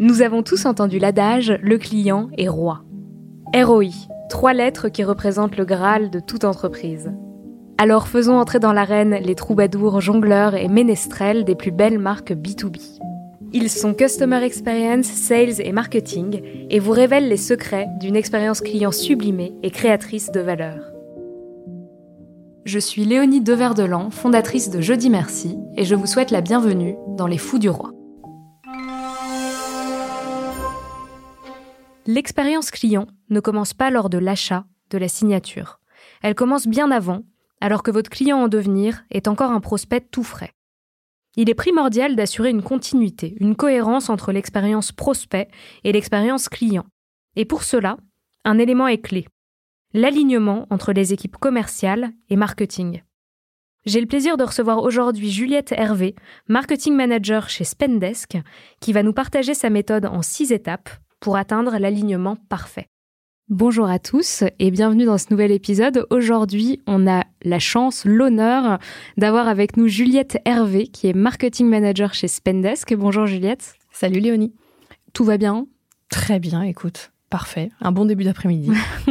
Nous avons tous entendu l'adage « le client est roi ». ROI, 3 lettres qui représentent le Graal de toute entreprise. Alors faisons entrer dans l'arène les troubadours, jongleurs et ménestrels des plus belles marques B2B. Ils sont Customer Experience, Sales et Marketing et vous révèlent les secrets d'une expérience client sublimée et créatrice de valeur. Je suis Léonie Deverdelan, fondatrice de Jeudi Merci et je vous souhaite la bienvenue dans Les Fous du Roi. L'expérience client ne commence pas lors de l'achat, de la signature. Elle commence bien avant, alors que votre client en devenir est encore un prospect tout frais. Il est primordial d'assurer une continuité, une cohérence entre l'expérience prospect et l'expérience client. Et pour cela, un élément est clé, l'alignement entre les équipes commerciales et marketing. J'ai le plaisir de recevoir aujourd'hui Juliette Hervé, marketing manager chez Spendesk, qui va nous partager sa méthode en 6 étapes pour atteindre l'alignement parfait. Bonjour à tous et bienvenue dans ce nouvel épisode. Aujourd'hui, on a la chance, l'honneur d'avoir avec nous Juliette Hervé, qui est marketing manager chez Spendesk. Bonjour Juliette. Salut Léonie. Tout va bien ? Très bien, écoute. Parfait. Un bon début d'après-midi.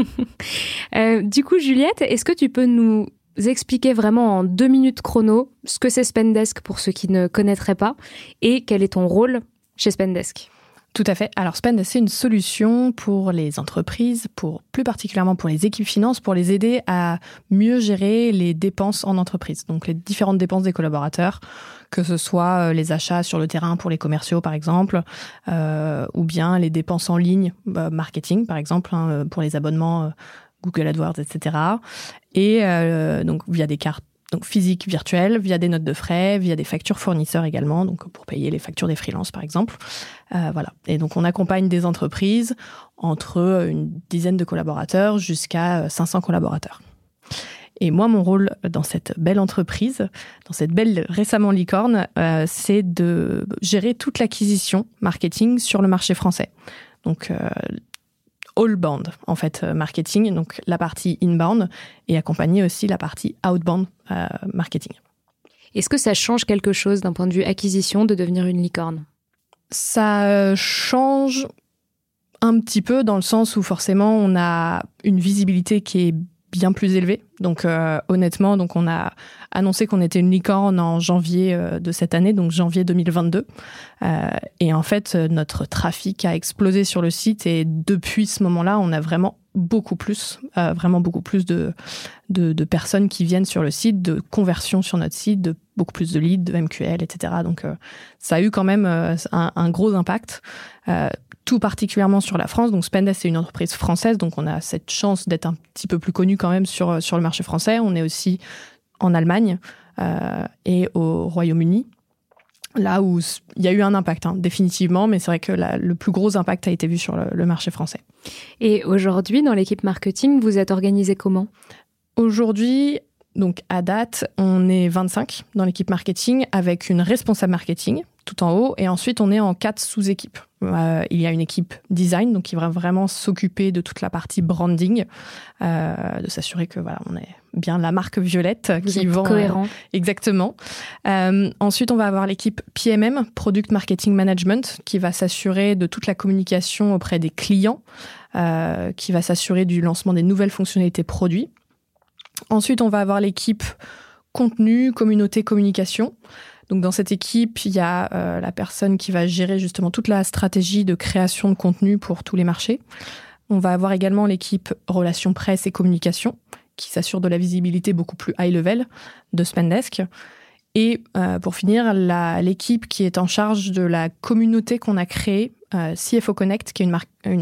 Du coup, Juliette, est-ce que tu peux nous expliquer vraiment en 2 minutes chrono ce que c'est Spendesk pour ceux qui ne connaîtraient pas et quel est ton rôle chez Spendesk ? Tout à fait. Alors Spendesk, c'est une solution pour les entreprises, plus particulièrement pour les équipes finances, pour les aider à mieux gérer les dépenses en entreprise. Donc les différentes dépenses des collaborateurs, que ce soit les achats sur le terrain pour les commerciaux par exemple, ou bien les dépenses en ligne, marketing par exemple, pour les abonnements Google AdWords, etc. Et donc via des cartes donc physiques, virtuelles, via des notes de frais, via des factures fournisseurs également, donc pour payer les factures des freelances par exemple. Voilà. Et donc on accompagne des entreprises entre une dizaine de collaborateurs jusqu'à 500 collaborateurs. Et moi, mon rôle dans cette belle entreprise, dans cette belle récemment licorne, c'est de gérer toute l'acquisition marketing sur le marché français. Donc all-bound, en fait, marketing, donc la partie inbound, et accompagner aussi la partie outbound marketing. Est-ce que ça change quelque chose d'un point de vue acquisition de devenir une licorne ? Ça change un petit peu dans le sens où forcément on a une visibilité qui est bien plus élevée. Donc honnêtement, donc on a annoncé qu'on était une licorne en janvier de cette année, donc janvier 2022. Et en fait, notre trafic a explosé sur le site et depuis ce moment-là, on a vraiment beaucoup plus de personnes qui viennent sur le site, de conversions sur notre site, de beaucoup plus de leads, de MQL, etc. Donc ça a eu quand même un gros impact. Tout particulièrement sur la France. Donc Spendesk, c'est une entreprise française, donc on a cette chance d'être un petit peu plus connu quand même sur le marché français. On est aussi en Allemagne et au Royaume-Uni, là où il y a eu un impact, définitivement, mais c'est vrai que le plus gros impact a été vu sur le marché français. Et aujourd'hui, dans l'équipe marketing, vous êtes organisé comment ? Aujourd'hui, donc à date, on est 25 dans l'équipe marketing avec une responsable marketing tout en haut et ensuite on est en 4 sous-équipes. Il y a une équipe design donc qui va vraiment s'occuper de toute la partie branding, de s'assurer que voilà on est bien la marque violette qui vend cohérent. Exactement. Ensuite on va avoir l'équipe PMM, Product Marketing Management, qui va s'assurer de toute la communication auprès des clients, qui va s'assurer du lancement des nouvelles fonctionnalités produits. Ensuite, on va avoir l'équipe contenu, communauté, communication. Donc, dans cette équipe, il y a la personne qui va gérer justement toute la stratégie de création de contenu pour tous les marchés. On va avoir également l'équipe relations presse et communication qui s'assure de la visibilité beaucoup plus high level de Spendesk. Et pour finir, l'équipe qui est en charge de la communauté qu'on a créée, CFO Connect, qui est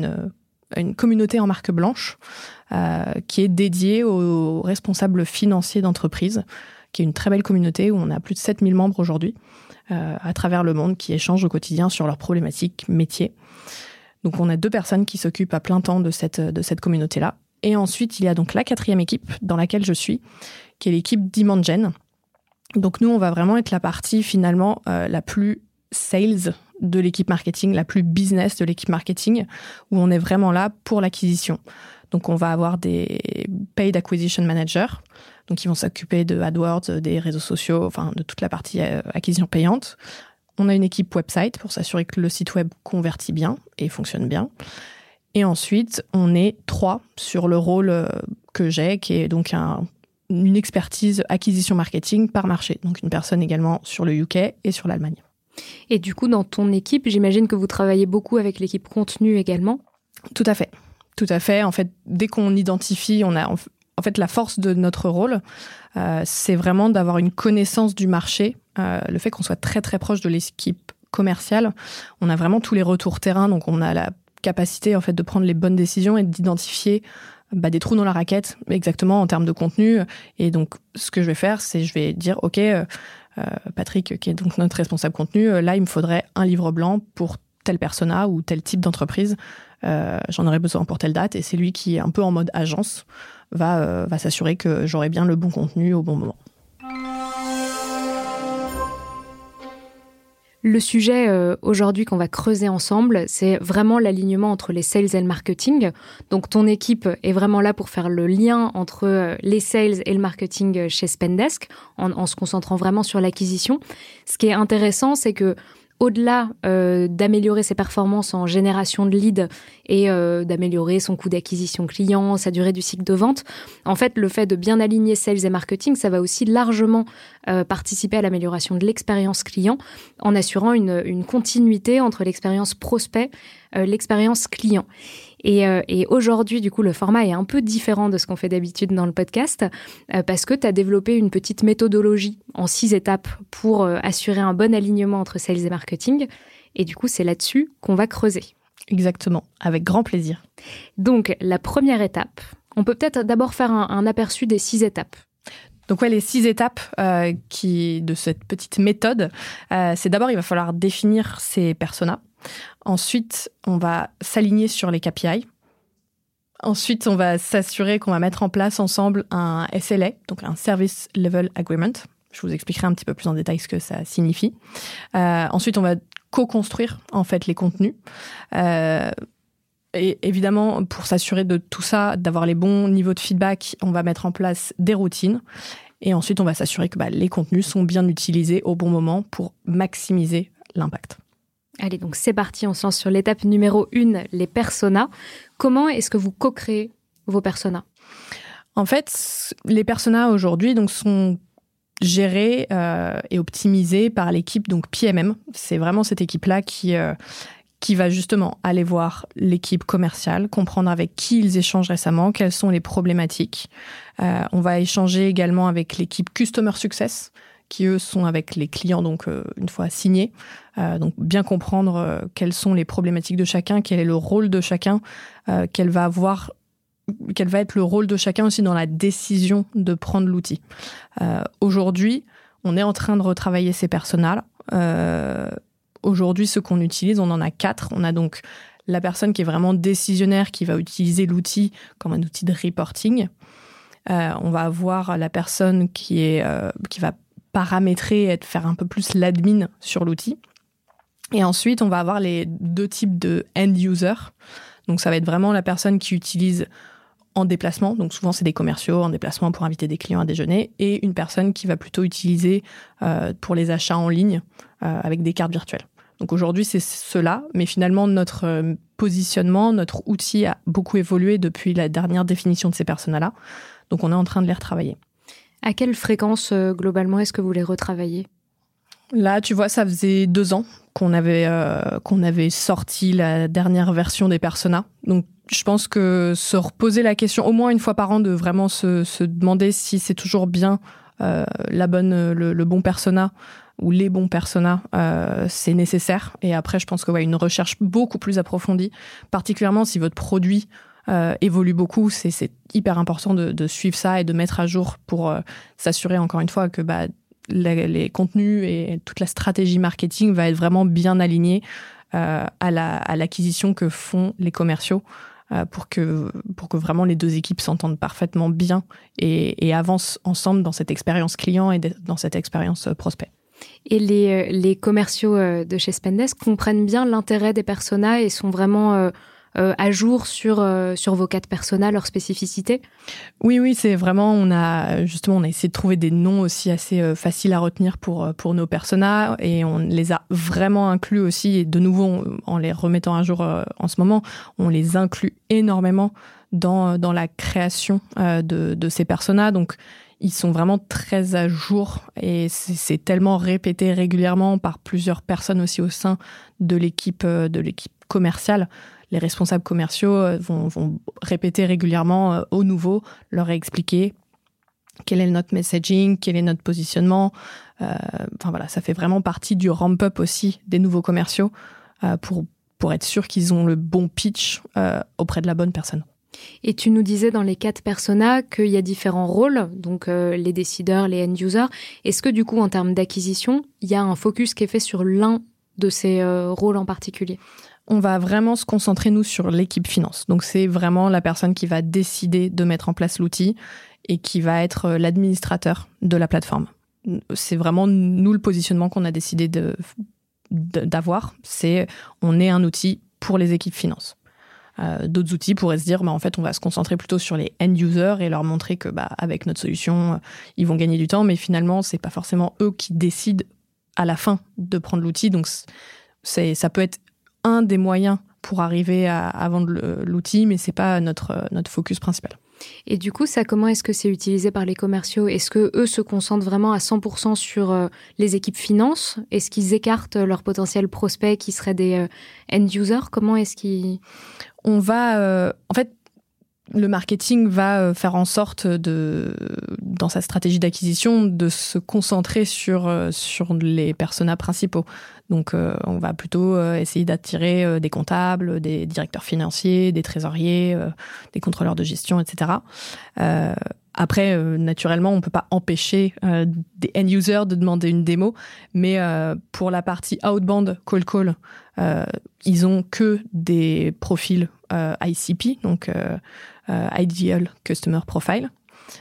une communauté en marque blanche, qui est dédiée aux responsables financiers d'entreprise, qui est une très belle communauté où on a plus de 7000 membres aujourd'hui à travers le monde qui échangent au quotidien sur leurs problématiques métiers. Donc on a 2 personnes qui s'occupent à plein temps de cette communauté-là. Et ensuite, il y a donc la 4e équipe dans laquelle je suis, qui est l'équipe Demand Gen. Donc nous, on va vraiment être la partie finalement la plus sales de l'équipe marketing, la plus business de l'équipe marketing, où on est vraiment là pour l'acquisition. Donc on va avoir des paid acquisition managers, donc ils vont s'occuper de AdWords, des réseaux sociaux, enfin de toute la partie acquisition payante. On a une équipe website pour s'assurer que le site web convertit bien et fonctionne bien. Et ensuite, on est 3 sur le rôle que j'ai, qui est donc une expertise acquisition marketing par marché. Donc une personne également sur le UK et sur l'Allemagne. Et du coup, dans ton équipe, j'imagine que vous travaillez beaucoup avec l'équipe contenu également. Tout à fait. Tout à fait. En fait, dès qu'on identifie, on a... En fait, la force de notre rôle, c'est vraiment d'avoir une connaissance du marché. Le fait qu'on soit très, très proche de l'équipe commerciale, on a vraiment tous les retours terrain, donc on a la capacité en fait, de prendre les bonnes décisions et d'identifier des trous dans la raquette, exactement en termes de contenu. Et donc, ce que je vais faire, c'est je vais dire, OK, Patrick, qui est donc notre responsable contenu, là, il me faudrait un livre blanc pour tel persona ou tel type d'entreprise. J'en aurais besoin pour telle date. Et c'est lui qui est un peu en mode agence, va s'assurer que j'aurai bien le bon contenu au bon moment. Le sujet aujourd'hui qu'on va creuser ensemble, c'est vraiment l'alignement entre les sales et le marketing. Donc ton équipe est vraiment là pour faire le lien entre les sales et le marketing chez Spendesk, en se concentrant vraiment sur l'acquisition. Ce qui est intéressant, c'est que au-delà d'améliorer ses performances en génération de leads et d'améliorer son coût d'acquisition client, sa durée du cycle de vente, en fait, le fait de bien aligner sales et marketing, ça va aussi largement participer à l'amélioration de l'expérience client en assurant une continuité entre l'expérience prospect, l'expérience client. Et aujourd'hui, du coup, le format est un peu différent de ce qu'on fait d'habitude dans le podcast parce que tu as développé une petite méthodologie en 6 étapes pour assurer un bon alignement entre sales et marketing. Et du coup, c'est là-dessus qu'on va creuser. Exactement, avec grand plaisir. Donc, la première étape, on peut peut-être d'abord faire un aperçu des 6 étapes. Donc les 6 étapes de cette petite méthode, c'est d'abord, il va falloir définir ses personas. Ensuite, on va s'aligner sur les KPI. Ensuite, on va s'assurer qu'on va mettre en place ensemble un SLA, donc un Service Level Agreement. Je vous expliquerai un petit peu plus en détail ce que ça signifie. Ensuite, on va co-construire en fait les contenus. Et évidemment, pour s'assurer de tout ça, d'avoir les bons niveaux de feedback, on va mettre en place des routines. Et ensuite, on va s'assurer que les contenus sont bien utilisés au bon moment pour maximiser l'impact. Allez, donc c'est parti, on se lance sur l'étape numéro 1, les personas. Comment est-ce que vous co-créez vos personas ? En fait, les personas aujourd'hui donc, sont gérés et optimisés par l'équipe donc PMM. C'est vraiment cette équipe-là qui va justement aller voir l'équipe commerciale, comprendre avec qui ils échangent récemment, quelles sont les problématiques. On va échanger également avec l'équipe Customer Success, qui eux sont avec les clients donc une fois signés. Donc bien comprendre quelles sont les problématiques de chacun, quel est le rôle de chacun, quel va être le rôle de chacun aussi dans la décision de prendre l'outil. Aujourd'hui, on est en train de retravailler ces personas. Aujourd'hui, ce qu'on utilise, on en a 4. On a donc la personne qui est vraiment décisionnaire, qui va utiliser l'outil comme un outil de reporting. On va avoir la personne qui va paramétrer et faire un peu plus l'admin sur l'outil. Et ensuite, on va avoir les 2 types de end-user. Donc, ça va être vraiment la personne qui utilise en déplacement. Donc, souvent, c'est des commerciaux en déplacement pour inviter des clients à déjeuner. Et une personne qui va plutôt utiliser pour les achats en ligne avec des cartes virtuelles. Donc, aujourd'hui, c'est cela. Mais finalement, notre positionnement, notre outil a beaucoup évolué depuis la dernière définition de ces personas-là. Donc, on est en train de les retravailler. À quelle fréquence, globalement, est-ce que vous les retravaillez ? Là, tu vois, ça faisait 2 ans qu'on avait sorti la dernière version des personas. Donc, je pense que se reposer la question au moins une fois par an de vraiment se demander si c'est toujours bien le bon persona ou les bons personas, c'est nécessaire. Et après, je pense que une recherche beaucoup plus approfondie, particulièrement si votre produit évolue beaucoup, c'est hyper important de suivre ça et de mettre à jour pour s'assurer encore une fois que les contenus et toute la stratégie marketing va être vraiment bien alignée à l'acquisition que font les commerciaux pour que vraiment les 2 équipes s'entendent parfaitement bien et avancent ensemble dans cette expérience client et dans cette expérience prospect. Et les commerciaux de chez Spendesk comprennent bien l'intérêt des personas et sont vraiment à jour sur vos 4 personas, leurs spécificités? Oui, c'est vraiment, on a essayé de trouver des noms aussi assez faciles à retenir pour nos personas, et on les a vraiment inclus aussi, et de nouveau, en les remettant à jour en ce moment, on les inclut énormément dans la création de ces personas. Donc, ils sont vraiment très à jour, et c'est tellement répété régulièrement par plusieurs personnes aussi au sein de l'équipe commerciale. Les responsables commerciaux vont répéter régulièrement aux nouveaux, leur expliquer quel est notre messaging, quel est notre positionnement. Ça fait vraiment partie du ramp-up aussi des nouveaux commerciaux pour être sûr qu'ils ont le bon pitch auprès de la bonne personne. Et tu nous disais dans les 4 personas qu'il y a différents rôles, donc les décideurs, les end-users. Est-ce que du coup, en termes d'acquisition, il y a un focus qui est fait sur l'un de ces rôles en particulier? On va vraiment se concentrer, nous, sur l'équipe finance. Donc, c'est vraiment la personne qui va décider de mettre en place l'outil et qui va être l'administrateur de la plateforme. C'est vraiment, nous, le positionnement qu'on a décidé d'avoir. On est un outil pour les équipes finance. D'autres outils pourraient se dire, en fait, on va se concentrer plutôt sur les end-users et leur montrer que, avec notre solution, ils vont gagner du temps. Mais finalement, c'est pas forcément eux qui décident à la fin de prendre l'outil. Donc, ça peut être un des moyens pour arriver à vendre l'outil, mais c'est pas notre focus principal. Et du coup, comment est-ce que c'est utilisé par les commerciaux? Est-ce que eux se concentrent vraiment à 100% sur les équipes finance? Est-ce qu'ils écartent leurs potentiels prospects qui seraient des end-users? Comment est-ce qu'ils... On va... en fait, le marketing va faire en sorte dans sa stratégie d'acquisition, de se concentrer sur les personas principaux. Donc, on va plutôt essayer d'attirer des comptables, des directeurs financiers, des trésoriers, des contrôleurs de gestion, etc. Après, naturellement, on peut pas empêcher des end-users de demander une démo, mais pour la partie outbound call, ils ont que des profils ICP, donc Ideal Customer Profile.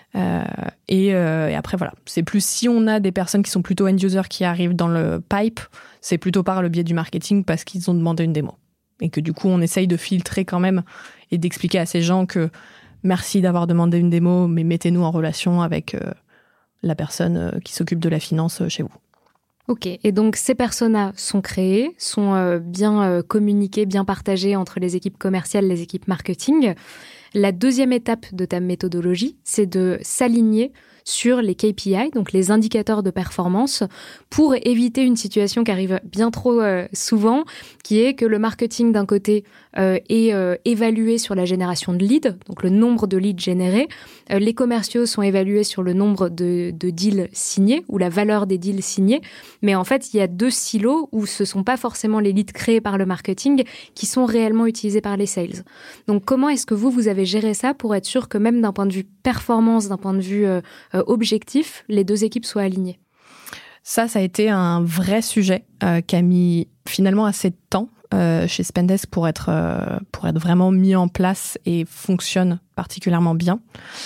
Et après, voilà. C'est plus si on a des personnes qui sont plutôt end-users qui arrivent dans le pipe, c'est plutôt par le biais du marketing parce qu'ils ont demandé une démo. Et que du coup, on essaye de filtrer quand même et d'expliquer à ces gens que merci d'avoir demandé une démo, mais mettez-nous en relation avec la personne qui s'occupe de la finance chez vous. Ok, et donc ces personas sont créés, sont bien communiqués, bien partagés entre les équipes commerciales, les équipes marketing. La deuxième étape de ta méthodologie, c'est de s'aligner sur les KPI, donc les indicateurs de performance, pour éviter une situation qui arrive bien trop souvent, qui est que le marketing d'un côté est évalué sur la génération de leads, donc le nombre de leads générés. Les commerciaux sont évalués sur le nombre de deals signés ou la valeur des deals signés. Mais en fait, il y a 2 silos où ce ne sont pas forcément les leads créés par le marketing qui sont réellement utilisés par les sales. Donc, comment est-ce que vous avez géré ça pour être sûr que même d'un point de vue performance, d'un point de vue objectif, les 2 équipes soient alignées? Ça a été un vrai sujet qui a mis finalement assez de temps chez Spendesk pour être vraiment mis en place et fonctionne particulièrement bien.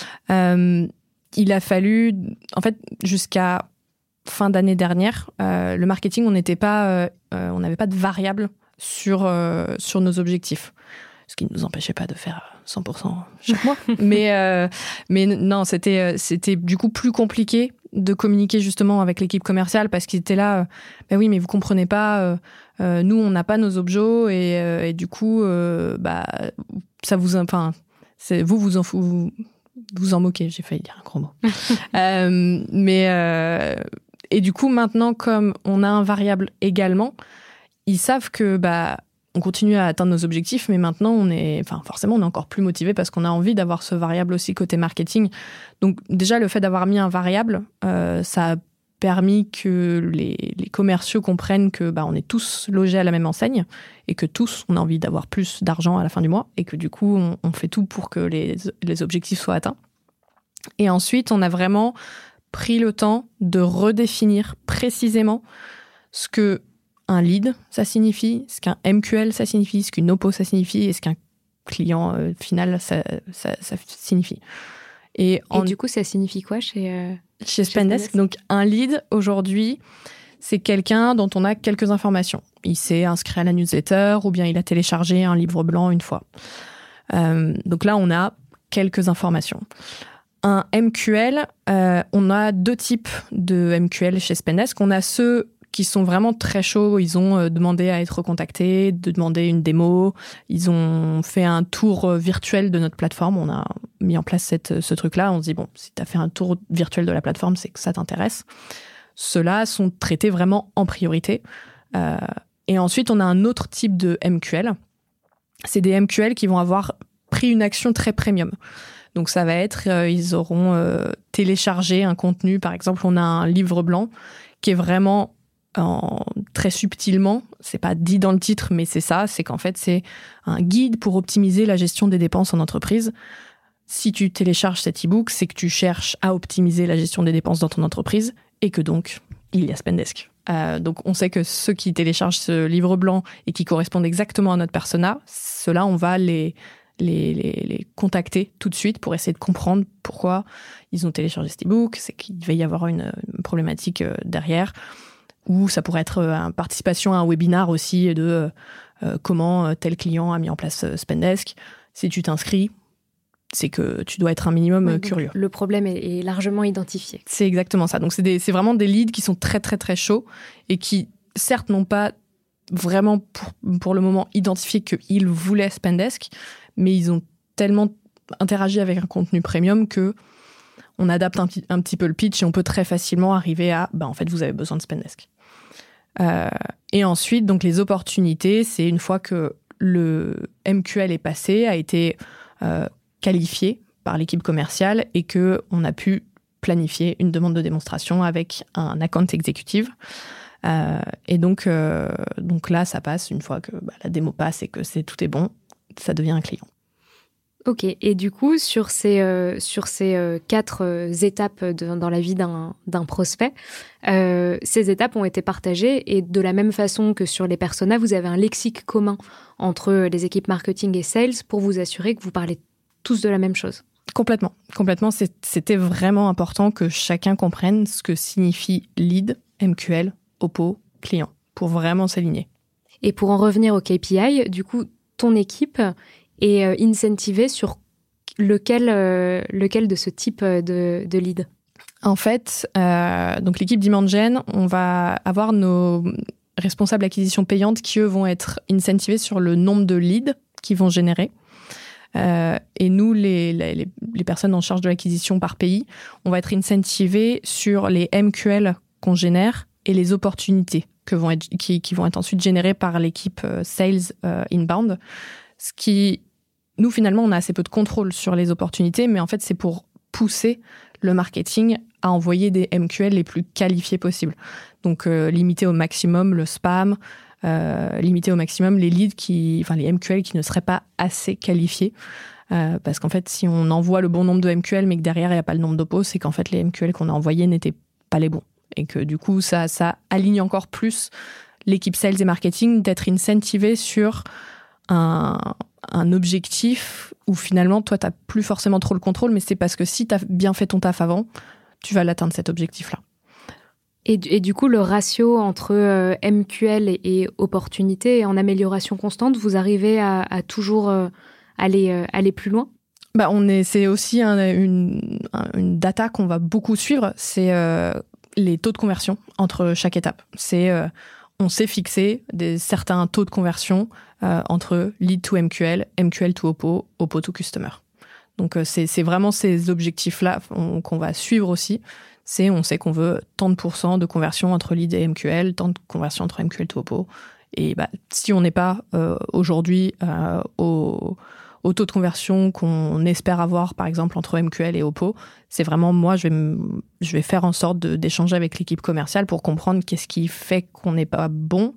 Il a fallu, en fait, jusqu'à fin d'année dernière, le marketing, on n'avait pas de variable sur nos objectifs. Ce qui ne nous empêchait pas de faire 100% chaque mois. mais non, c'était du coup plus compliqué de communiquer justement avec l'équipe commerciale parce qu'ils étaient là, oui, mais vous comprenez pas, nous, on n'a pas nos objos et du coup, ça vous... Enfin, vous en moquez, j'ai failli dire un gros mot. Et du coup, maintenant, comme on a un variable également, ils savent que... on continue à atteindre nos objectifs, mais maintenant, forcément, on est encore plus motivé parce qu'on a envie d'avoir ce variable aussi côté marketing. Donc, déjà, le fait d'avoir mis un variable, ça a permis que les commerciaux comprennent que on est tous logés à la même enseigne et que tous, on a envie d'avoir plus d'argent à la fin du mois et que du coup, on fait tout pour que les objectifs soient atteints. Et ensuite, on a vraiment pris le temps de redéfinir précisément ce que un lead, ça signifie, ce qu'un MQL, ça signifie, ce qu'une OPO, ça signifie, et ce qu'un client final, ça signifie. Et du coup, ça signifie quoi chez Spendesk? Donc, un lead, aujourd'hui, c'est quelqu'un dont on a quelques informations. Il s'est inscrit à la newsletter ou bien il a téléchargé un livre blanc une fois. Donc là, on a quelques informations. Un MQL, on a 2 types de MQL chez Spendesk. On a ceux qui sont vraiment très chauds. Ils ont demandé à être contactés, de demander une démo. Ils ont fait un tour virtuel de notre plateforme. On a mis en place ce truc-là. On se dit, bon, si tu as fait un tour virtuel de la plateforme, c'est que ça t'intéresse. Ceux-là sont traités vraiment en priorité. Et ensuite, on a un autre type de MQL. C'est des MQL qui vont avoir pris une action très premium. Donc ça va être, ils auront téléchargé un contenu. Par exemple, on a un livre blanc qui est vraiment très subtilement, c'est pas dit dans le titre, mais c'est ça, c'est qu'en fait, c'est un guide pour optimiser la gestion des dépenses en entreprise. Si tu télécharges cet e-book, c'est que tu cherches à optimiser la gestion des dépenses dans ton entreprise et que donc, il y a Spendesk. Donc on sait que ceux qui téléchargent ce livre blanc et qui correspondent exactement à notre persona, ceux-là, on va les contacter tout de suite pour essayer de comprendre pourquoi ils ont téléchargé cet e-book, c'est qu'il va y avoir une problématique derrière, ou ça pourrait être une participation à un webinar aussi de comment tel client a mis en place Spendesk. Si tu t'inscris, c'est que tu dois être un minimum curieux. Le problème est largement identifié. C'est exactement ça. Donc c'est vraiment des leads qui sont très très très chauds et qui certes n'ont pas vraiment pour le moment identifié qu'ils voulaient Spendesk, mais ils ont tellement interagi avec un contenu premium que on adapte un petit peu le pitch et on peut très facilement arriver à en fait vous avez besoin de Spendesk. Et ensuite donc les opportunités, c'est une fois que le MQL est passé, a été qualifié par l'équipe commerciale et que on a pu planifier une demande de démonstration avec un account exécutif. Et donc là ça passe une fois que la démo passe et que tout est bon. Ça devient un client. Ok, et du coup, sur ces 4 étapes dans la vie d'un prospect, ces étapes ont été partagées et de la même façon que sur les personas, vous avez un lexique commun entre les équipes marketing et sales pour vous assurer que vous parlez tous de la même chose. Complètement. C'était vraiment important que chacun comprenne ce que signifie lead, MQL, OPO, client, pour vraiment s'aligner. Et pour en revenir au KPI, du coup, ton équipe est incentivée sur lequel de ce type de lead? En fait, donc l'équipe d'Imangen, on va avoir nos responsables acquisition payante qui, eux, vont être incentivés sur le nombre de leads qu'ils vont générer. Et nous, les personnes en charge de l'acquisition par pays, on va être incentivés sur les MQL qu'on génère et les opportunités qui vont être ensuite générées par l'équipe Sales Inbound. Ce qui, nous, finalement, on a assez peu de contrôle sur les opportunités, mais en fait, c'est pour pousser le marketing à envoyer des MQL les plus qualifiés possibles. Donc, limiter au maximum le spam, limiter au maximum les leads les MQL qui ne seraient pas assez qualifiés. Parce qu'en fait, si on envoie le bon nombre de MQL, mais que derrière, il n'y a pas le nombre d'oppos, c'est qu'en fait, les MQL qu'on a envoyés n'étaient pas les bons. Et que du coup, ça aligne encore plus l'équipe sales et marketing d'être incentivé sur un objectif où finalement, toi, tu n'as plus forcément trop le contrôle, mais c'est parce que si tu as bien fait ton taf avant, tu vas l'atteindre cet objectif-là. Et du coup, le ratio entre MQL et opportunité est en amélioration constante. Vous arrivez à toujours aller plus loin? C'est aussi une data qu'on va beaucoup suivre, c'est les taux de conversion entre chaque étape. On s'est fixé certains taux de conversion entre lead to MQL, MQL to OPO, OPO to customer. Donc c'est vraiment ces objectifs-là qu'on va suivre aussi. On sait qu'on veut tant de pourcents de conversion entre lead et MQL, tant de conversion entre MQL to OPO. Et si on n'est pas aujourd'hui au taux de conversion qu'on espère avoir, par exemple, entre MQL et OPO, c'est vraiment moi, je vais faire en sorte d'échanger avec l'équipe commerciale pour comprendre qu'est-ce qui fait qu'on n'est pas bon,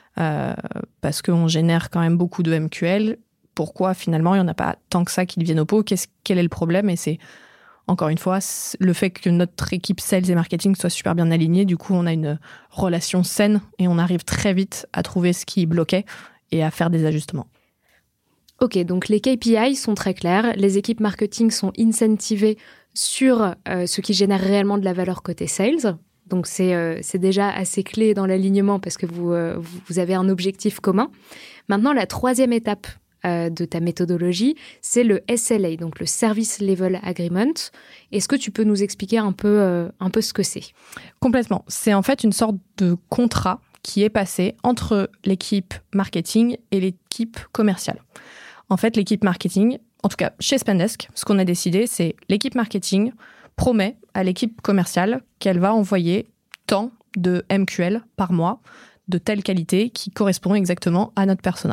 parce qu'on génère quand même beaucoup de MQL. Pourquoi, finalement, il n'y en a pas tant que ça qui deviennent OPO? Quel est le problème? Et c'est, encore une fois, le fait que notre équipe sales et marketing soit super bien alignée. Du coup, on a une relation saine et on arrive très vite à trouver ce qui bloquait et à faire des ajustements. Ok, donc les KPI sont très clairs. Les équipes marketing sont incentivées sur ce qui génère réellement de la valeur côté sales. Donc c'est déjà assez clé dans l'alignement parce que vous avez un objectif commun. Maintenant, la troisième étape de ta méthodologie, c'est le SLA, donc le Service Level Agreement. Est-ce que tu peux nous expliquer un peu ce que c'est ? Complètement. C'est en fait une sorte de contrat qui est passé entre l'équipe marketing et l'équipe commerciale. En fait, l'équipe marketing, en tout cas chez Spendesk, ce qu'on a décidé, c'est l'équipe marketing promet à l'équipe commerciale qu'elle va envoyer tant de MQL par mois de telle qualité qui correspond exactement à notre persona.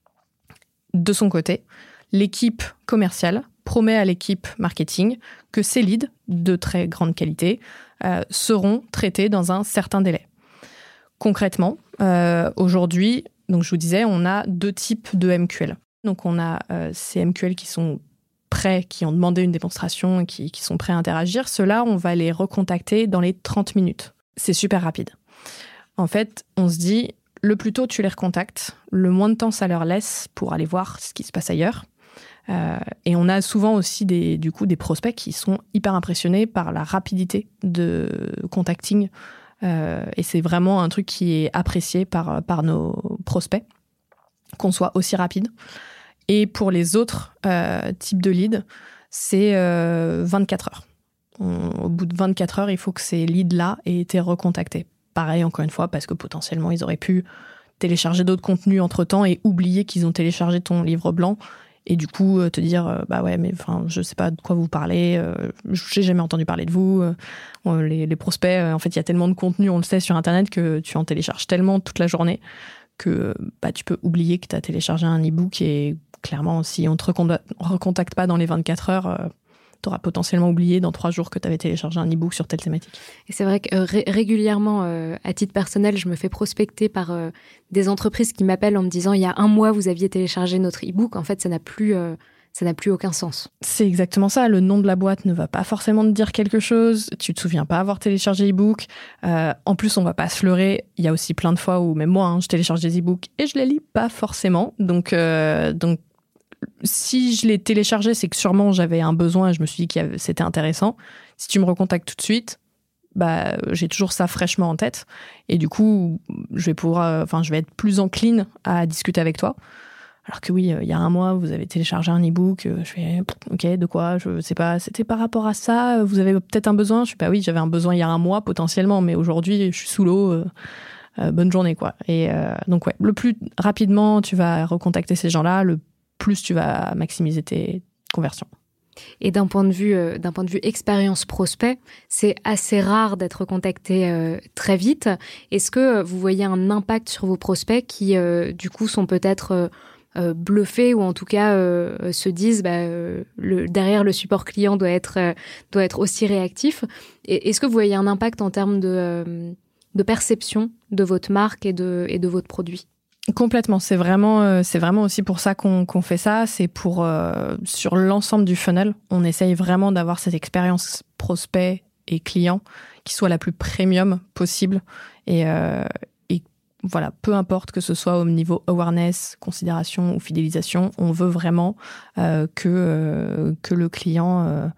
De son côté, l'équipe commerciale promet à l'équipe marketing que ces leads de très grande qualité seront traités dans un certain délai. Concrètement, aujourd'hui, donc je vous disais, on a 2 types de MQL. Donc on a ces MQL qui sont prêts, qui ont demandé une démonstration, qui sont prêts à interagir. Ceux-là, on va les recontacter dans les 30 minutes. C'est super rapide. En fait, on se dit, le plus tôt tu les recontactes, le moins de temps ça leur laisse pour aller voir ce qui se passe ailleurs. Et on a souvent aussi des prospects qui sont hyper impressionnés par la rapidité de contacting. Et c'est vraiment un truc qui est apprécié par nos prospects, qu'on soit aussi rapide. Et pour les autres types de leads, c'est 24 heures. Au bout de 24 heures, il faut que ces leads-là aient été recontactés. Pareil, encore une fois, parce que potentiellement, ils auraient pu télécharger d'autres contenus entre-temps et oublier qu'ils ont téléchargé ton livre blanc. Et du coup, te dire, bah ouais, mais enfin, je sais pas de quoi vous parlez, j'ai jamais entendu parler de vous. Les prospects, en fait, il y a tellement de contenu, on le sait, sur Internet, que tu en télécharges tellement toute la journée que bah, tu peux oublier que tu as téléchargé un e-book. Et clairement, si on ne te recontacte pas dans les 24 heures, tu auras potentiellement oublié dans 3 jours que tu avais téléchargé un e-book sur telle thématique. Et c'est vrai que régulièrement, à titre personnel, je me fais prospecter par des entreprises qui m'appellent en me disant « il y a 1 mois, vous aviez téléchargé notre e-book ». En fait, ça n'a plus aucun sens. C'est exactement ça. Le nom de la boîte ne va pas forcément te dire quelque chose. Tu te souviens pas avoir téléchargé l'e-book. En plus, on va pas se leurrer. Il y a aussi plein de fois où, même moi, je télécharge des e-books et je les lis pas forcément. Donc, si je l'ai téléchargé, c'est que sûrement j'avais un besoin et je me suis dit que c'était intéressant. Si tu me recontactes tout de suite, bah, j'ai toujours ça fraîchement en tête. Et du coup, je vais être plus encline à discuter avec toi. Alors que oui, il y a 1 mois, vous avez téléchargé un e-book. Je fais, ok, de quoi? Je sais pas. C'était par rapport à ça. Vous avez peut-être un besoin? Je fais, bah oui, j'avais un besoin il y a 1 mois potentiellement, mais aujourd'hui, je suis sous l'eau. Bonne journée, quoi. Et donc, ouais, le plus rapidement tu vas recontacter ces gens-là, le plus tu vas maximiser tes conversions. Et d'un point de vue expérience prospect, c'est assez rare d'être contacté très vite. Est-ce que vous voyez un impact sur vos prospects qui, du coup, sont peut-être bluffés ou en tout cas se disent derrière le support client doit être aussi réactif. Et est-ce que vous voyez un impact en termes de perception de votre marque et de votre produit ? Complètement. C'est vraiment aussi pour ça qu'on fait ça. C'est pour, sur l'ensemble du funnel, on essaye vraiment d'avoir cette expérience prospect et client qui soit la plus premium possible. Et voilà, peu importe que ce soit au niveau awareness, considération ou fidélisation, on veut vraiment que le client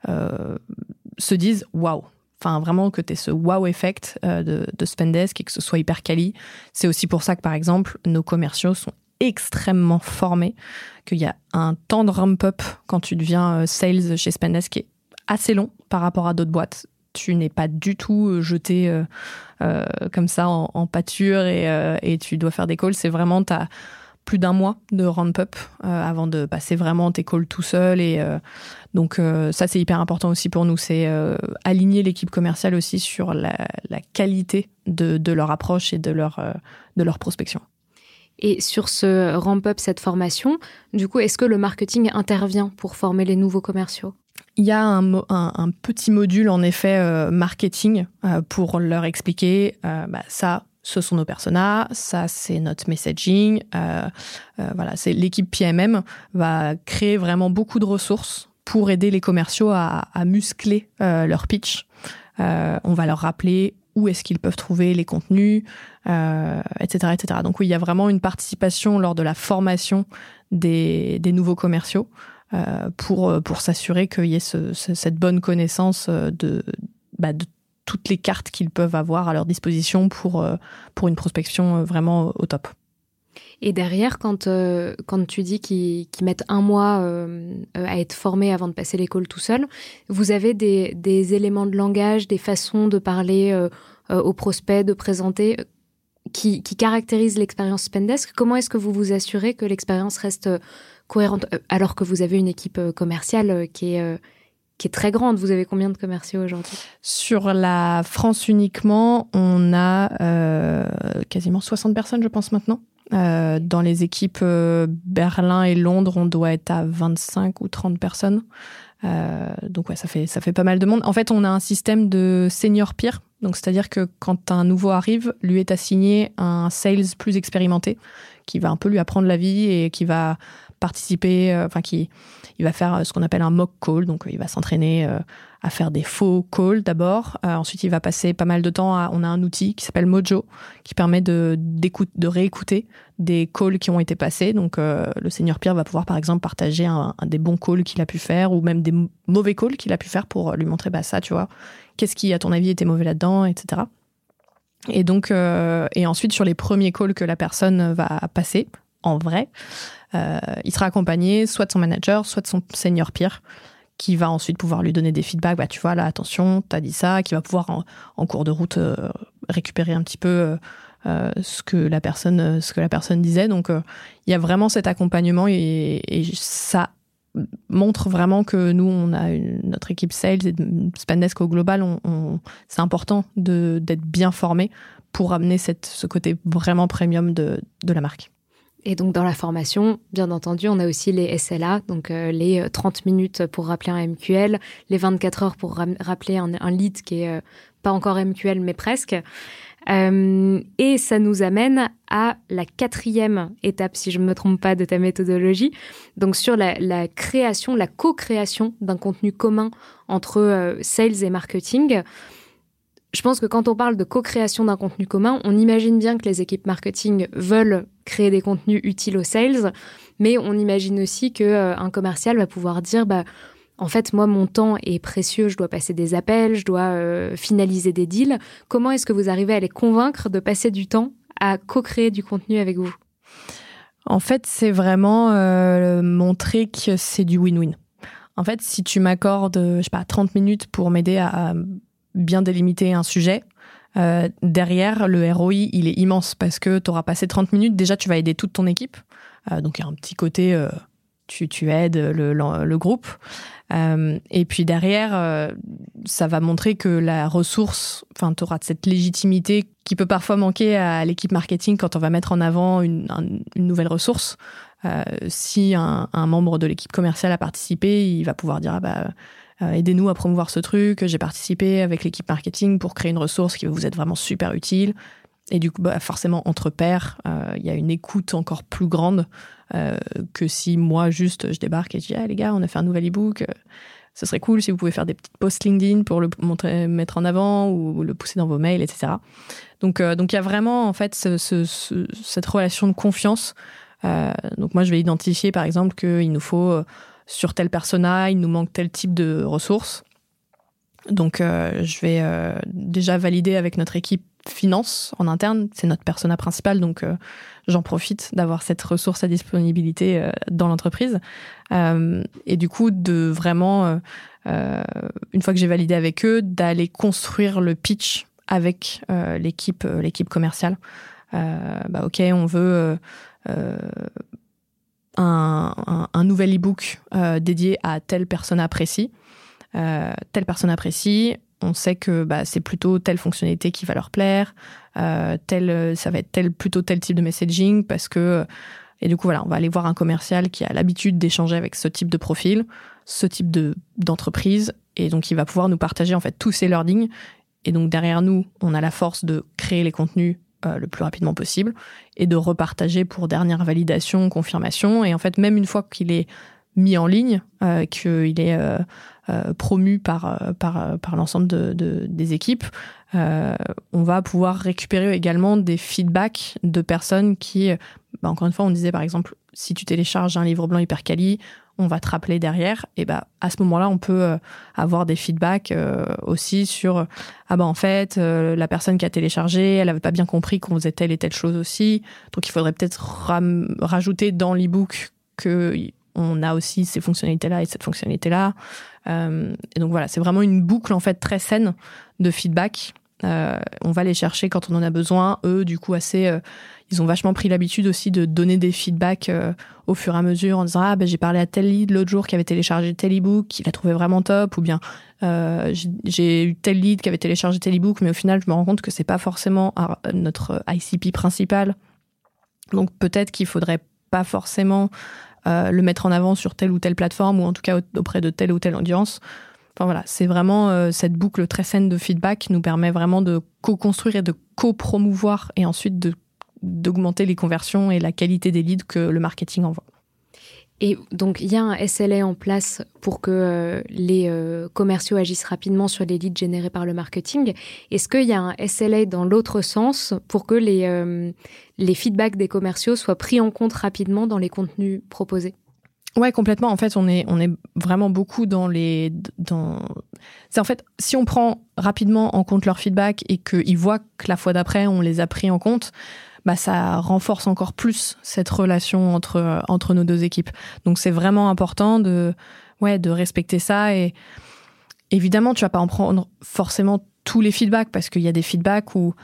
se dise « waouh ». Enfin, vraiment que tu aies ce wow effect de Spendesk et que ce soit hyper quali. C'est aussi pour ça que, par exemple, nos commerciaux sont extrêmement formés, qu'il y a un temps de ramp-up quand tu deviens sales chez Spendesk qui est assez long par rapport à d'autres boîtes. Tu n'es pas du tout jeté comme ça en pâture et tu dois faire des calls. C'est vraiment, tu as plus d'1 mois de ramp-up avant de passer vraiment tes calls tout seul. Et donc ça, c'est hyper important aussi pour nous. C'est aligner l'équipe commerciale aussi sur la qualité de leur approche et de leur prospection. Et sur ce ramp-up, cette formation, du coup, est-ce que le marketing intervient pour former les nouveaux commerciaux ? Il y a un petit module, en effet, marketing pour leur expliquer ça, ce sont nos personas, ça, c'est notre messaging. Voilà, c'est l'équipe PMM va créer vraiment beaucoup de ressources pour aider les commerciaux à muscler leur pitch. On va leur rappeler où est-ce qu'ils peuvent trouver les contenus, etc., etc. Donc oui, il y a vraiment une participation lors de la formation des nouveaux commerciaux pour s'assurer qu'il y ait cette bonne connaissance de toutes les cartes qu'ils peuvent avoir à leur disposition pour une prospection vraiment au top. Et derrière, quand tu dis qu'ils mettent 1 mois à être formés avant de passer les calls tout seul, vous avez des éléments de langage, des façons de parler aux prospects, de présenter, qui caractérisent l'expérience Spendesk. Comment est-ce que vous vous assurez que l'expérience reste cohérente alors que vous avez une équipe commerciale qui est très grande? Vous avez combien de commerciaux aujourd'hui? Sur la France uniquement, on a quasiment 60 personnes, je pense, maintenant. Dans les équipes Berlin et Londres, on doit être à 25 ou 30 personnes. Donc ouais, ça fait pas mal de monde. En fait, on a un système de senior peer. Donc c'est-à-dire que quand un nouveau arrive, lui est assigné un sales plus expérimenté qui va un peu lui apprendre la vie et qui va participer, il va faire ce qu'on appelle un mock call. Donc il va s'entraîner à faire des faux calls d'abord. Ensuite, il va passer pas mal de temps on a un outil qui s'appelle Mojo qui permet de réécouter des calls qui ont été passés. Donc le senior peer va pouvoir par exemple partager un des bons calls qu'il a pu faire ou même des mauvais calls qu'il a pu faire pour lui montrer ça, tu vois, qu'est-ce qui à ton avis était mauvais là-dedans, etc. Et donc et ensuite sur les premiers calls que la personne va passer en vrai, il sera accompagné soit de son manager, soit de son senior peer qui va ensuite pouvoir lui donner des feedbacks. Bah, tu vois, là, attention, t'as dit ça, qui va pouvoir en cours de route récupérer un petit peu ce que la personne disait. Donc, il y a vraiment cet accompagnement et ça montre vraiment que nous, on a notre équipe sales et Spendesk au global, c'est important d'être bien formé pour amener ce côté vraiment premium de la marque. Et donc, dans la formation, bien entendu, on a aussi les SLA, donc les 30 minutes pour rappeler un MQL, les 24 heures pour rappeler un lead qui est pas encore MQL, mais presque. Et ça nous amène à la 4e étape, si je ne me trompe pas, de ta méthodologie. Donc, sur la création, la co-création d'un contenu commun entre sales et marketing. Je pense que quand on parle de co-création d'un contenu commun, on imagine bien que les équipes marketing veulent créer des contenus utiles aux sales, mais on imagine aussi qu'un commercial va pouvoir dire en fait, moi, mon temps est précieux, je dois passer des appels, je dois finaliser des deals. Comment est-ce que vous arrivez à les convaincre de passer du temps à co-créer du contenu avec vous? En fait, c'est vraiment montrer que c'est du win-win. En fait, si tu m'accordes, 30 minutes pour m'aider à bien délimiter un sujet, derrière, le ROI, il est immense parce que tu auras passé 30 minutes. Déjà, tu vas aider toute ton équipe. Donc, il y a un petit côté, tu aides le groupe. Et puis derrière, ça va montrer que la ressource, tu auras cette légitimité qui peut parfois manquer à l'équipe marketing quand on va mettre en avant une nouvelle ressource. Si un membre de l'équipe commerciale a participé, il va pouvoir dire aidez-nous à promouvoir ce truc, j'ai participé avec l'équipe marketing pour créer une ressource qui va vous être vraiment super utile. Et du coup, forcément, entre pairs, il y a une écoute encore plus grande que si moi, juste, je débarque et je dis les gars, on a fait un nouvel e-book, ce serait cool si vous pouvez faire des petites posts LinkedIn pour le mettre en avant ou le pousser dans vos mails, etc. Donc, il y a vraiment, en fait, cette relation de confiance. Donc, moi, je vais identifier, par exemple, qu'il nous faut... sur tel persona, il nous manque tel type de ressources. Donc, je vais déjà valider avec notre équipe finance en interne. C'est notre persona principal, donc j'en profite d'avoir cette ressource à disponibilité dans l'entreprise. Et du coup, de vraiment, une fois que j'ai validé avec eux, d'aller construire le pitch avec l'équipe commerciale. OK, on veut... un nouvel e-book dédié à telle persona précis. On sait que c'est plutôt telle fonctionnalité qui va leur plaire, ça va être plutôt tel type de messaging parce que... Et du coup, voilà, on va aller voir un commercial qui a l'habitude d'échanger avec ce type de profil, ce type d'entreprise, et donc il va pouvoir nous partager en fait tous ces learnings. Et donc derrière nous, on a la force de créer les contenus le plus rapidement possible et de repartager pour dernière validation, confirmation. Et en fait, même une fois qu'il est mis en ligne, qu'il est promu par l'ensemble des équipes, on va pouvoir récupérer également des feedbacks de personnes qui, encore une fois, on disait par exemple, si tu télécharges un livre blanc hyper quali, on va te rappeler derrière. Et à ce moment-là, on peut avoir des feedbacks aussi sur en fait, la personne qui a téléchargé, elle avait pas bien compris qu'on faisait telle et telle chose aussi. Donc il faudrait peut-être rajouter dans l'e-book que on a aussi ces fonctionnalités-là et cette fonctionnalité-là. Et donc voilà, c'est vraiment une boucle en fait très saine de feedback. On va les chercher quand on en a besoin. Eux, du coup, ils ont vachement pris l'habitude aussi de donner des feedbacks au fur et à mesure en disant j'ai parlé à tel lead l'autre jour qui avait téléchargé tel e-book, il l'a trouvé vraiment top, ou bien j'ai eu tel lead qui avait téléchargé tel e-book, mais au final, je me rends compte que c'est pas forcément notre ICP principal. Donc peut-être qu'il faudrait pas forcément le mettre en avant sur telle ou telle plateforme, ou en tout cas auprès de telle ou telle audience. Enfin voilà, c'est vraiment cette boucle très saine de feedback nous permet vraiment de co-construire et de co-promouvoir et ensuite d'augmenter les conversions et la qualité des leads que le marketing envoie. Et donc, il y a un SLA en place pour que les commerciaux agissent rapidement sur les leads générés par le marketing. Est-ce qu'il y a un SLA dans l'autre sens pour que les feedbacks des commerciaux soient pris en compte rapidement dans les contenus proposés ? Ouais, complètement. En fait, on est vraiment beaucoup c'est en fait, si on prend rapidement en compte leur feedback et qu'ils voient que la fois d'après, on les a pris en compte, ça renforce encore plus cette relation entre nos deux équipes. Donc, c'est vraiment important de respecter ça. Et évidemment, tu vas pas en prendre forcément tous les feedbacks parce qu'il y a des feedbacks où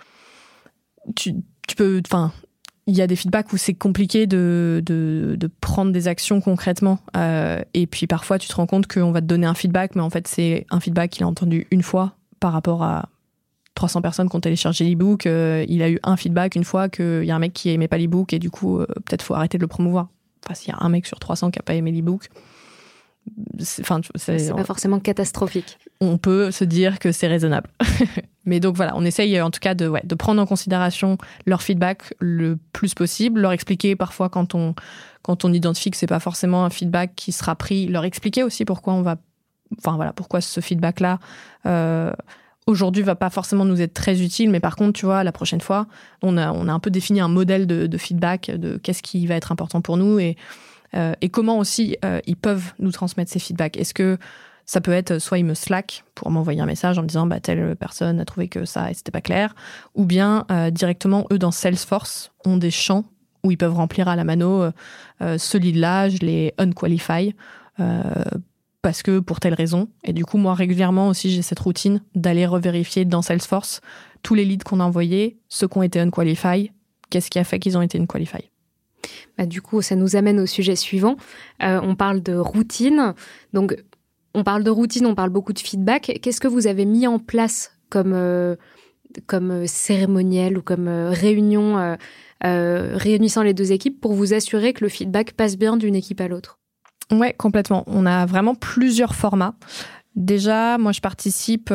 tu peux, il y a des feedbacks où c'est compliqué de prendre des actions concrètement. Et puis parfois, tu te rends compte qu'on va te donner un feedback, mais en fait, c'est un feedback qu'il a entendu une fois par rapport à 300 personnes qui ont téléchargé l'e-book. Il a eu un feedback une fois qu'il y a un mec qui aimait pas l'e-book et du coup, peut-être faut arrêter de le promouvoir. Enfin, s'il y a un mec sur 300 qui a pas aimé l'e-book, c'est pas forcément catastrophique. On peut se dire que c'est raisonnable. Mais donc voilà, on essaye en tout cas de prendre en considération leur feedback le plus possible, leur expliquer parfois quand on identifie que c'est pas forcément un feedback qui sera pris, leur expliquer aussi pourquoi pourquoi ce feedback-là aujourd'hui va pas forcément nous être très utile, mais par contre, tu vois, la prochaine fois, on a un peu défini un modèle de feedback, de qu'est-ce qui va être important pour nous et comment aussi ils peuvent nous transmettre ces feedbacks. Est-ce que ça peut être soit ils me slack pour m'envoyer un message en me disant telle personne a trouvé que ça et c'était pas clair, ou bien directement eux dans Salesforce ont des champs où ils peuvent remplir à la mano ce lead-là, je les unqualify parce que pour telle raison. Et du coup, moi régulièrement aussi j'ai cette routine d'aller revérifier dans Salesforce tous les leads qu'on a envoyés, ceux qui ont été unqualify, qu'est-ce qui a fait qu'ils ont été unqualify. Du coup, ça nous amène au sujet suivant. On parle de routine. Donc, on parle de routine, on parle beaucoup de feedback. Qu'est-ce que vous avez mis en place comme cérémoniel ou comme réunion réunissant les deux équipes pour vous assurer que le feedback passe bien d'une équipe à l'autre ? Ouais, complètement. On a vraiment plusieurs formats. Déjà, moi, je participe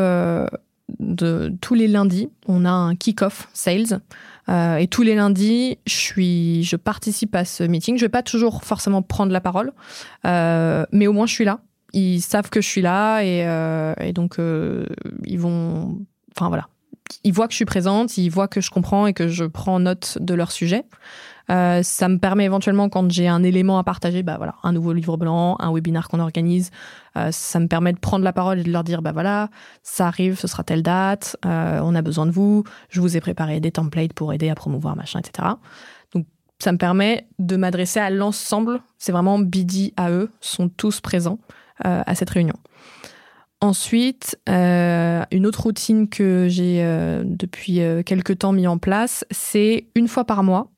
tous les lundis. On a un kick-off sales. Et tous les lundis, je participe à ce meeting. Je vais pas toujours forcément prendre la parole, mais au moins je suis là. Ils savent que je suis là et donc ils vont. Enfin voilà, ils voient que je suis présente, ils voient que je comprends et que je prends note de leur sujet. Ça me permet éventuellement, quand j'ai un élément à partager, un nouveau livre blanc, un webinaire qu'on organise, ça me permet de prendre la parole et de leur dire, voilà, ça arrive, ce sera telle date, on a besoin de vous, je vous ai préparé des templates pour aider à promouvoir, machin, etc. Donc, ça me permet de m'adresser à l'ensemble. C'est vraiment BD à eux, sont tous présents à cette réunion. Ensuite, une autre routine que j'ai depuis quelques temps mis en place, c'est une fois par mois,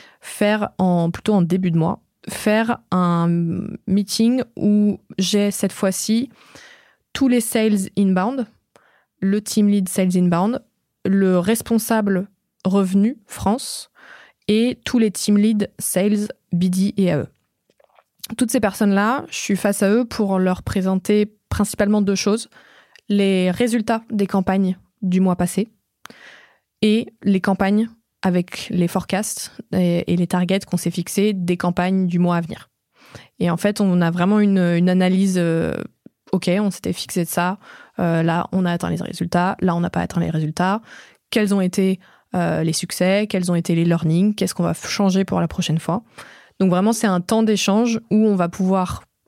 plutôt en début de mois, faire un meeting où j'ai cette fois-ci tous les sales inbound, le team lead sales inbound, le responsable revenu France et tous les team lead sales BD et AE. Toutes ces personnes-là, je suis face à eux pour leur présenter principalement deux choses: les résultats des campagnes du mois passé et les campagnes avec les forecasts et les targets qu'on s'est fixés des campagnes du mois à venir. Et en fait, on a vraiment une analyse. OK, on s'était fixé de ça. Là, on a atteint les résultats. Là, on n'a pas atteint les résultats. Quels ont été les succès? Quels ont été les learnings? Qu'est-ce qu'on va changer pour la prochaine fois? Donc vraiment, c'est un temps d'échange où on va pouvoir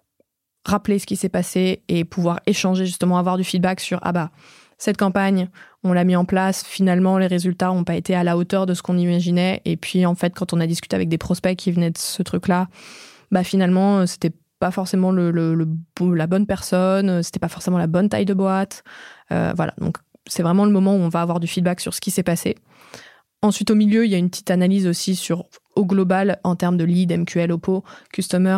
rappeler ce qui s'est passé et pouvoir échanger, justement, avoir du feedback sur cette campagne, on l'a mis en place, finalement les résultats n'ont pas été à la hauteur de ce qu'on imaginait, et puis en fait quand on a discuté avec des prospects qui venaient de ce truc-là, finalement c'était pas forcément la bonne personne, c'était pas forcément la bonne taille de boîte, voilà, donc c'est vraiment le moment où on va avoir du feedback sur ce qui s'est passé. Ensuite au milieu, il y a une petite analyse aussi au global en termes de lead, MQL, OPO, Customer,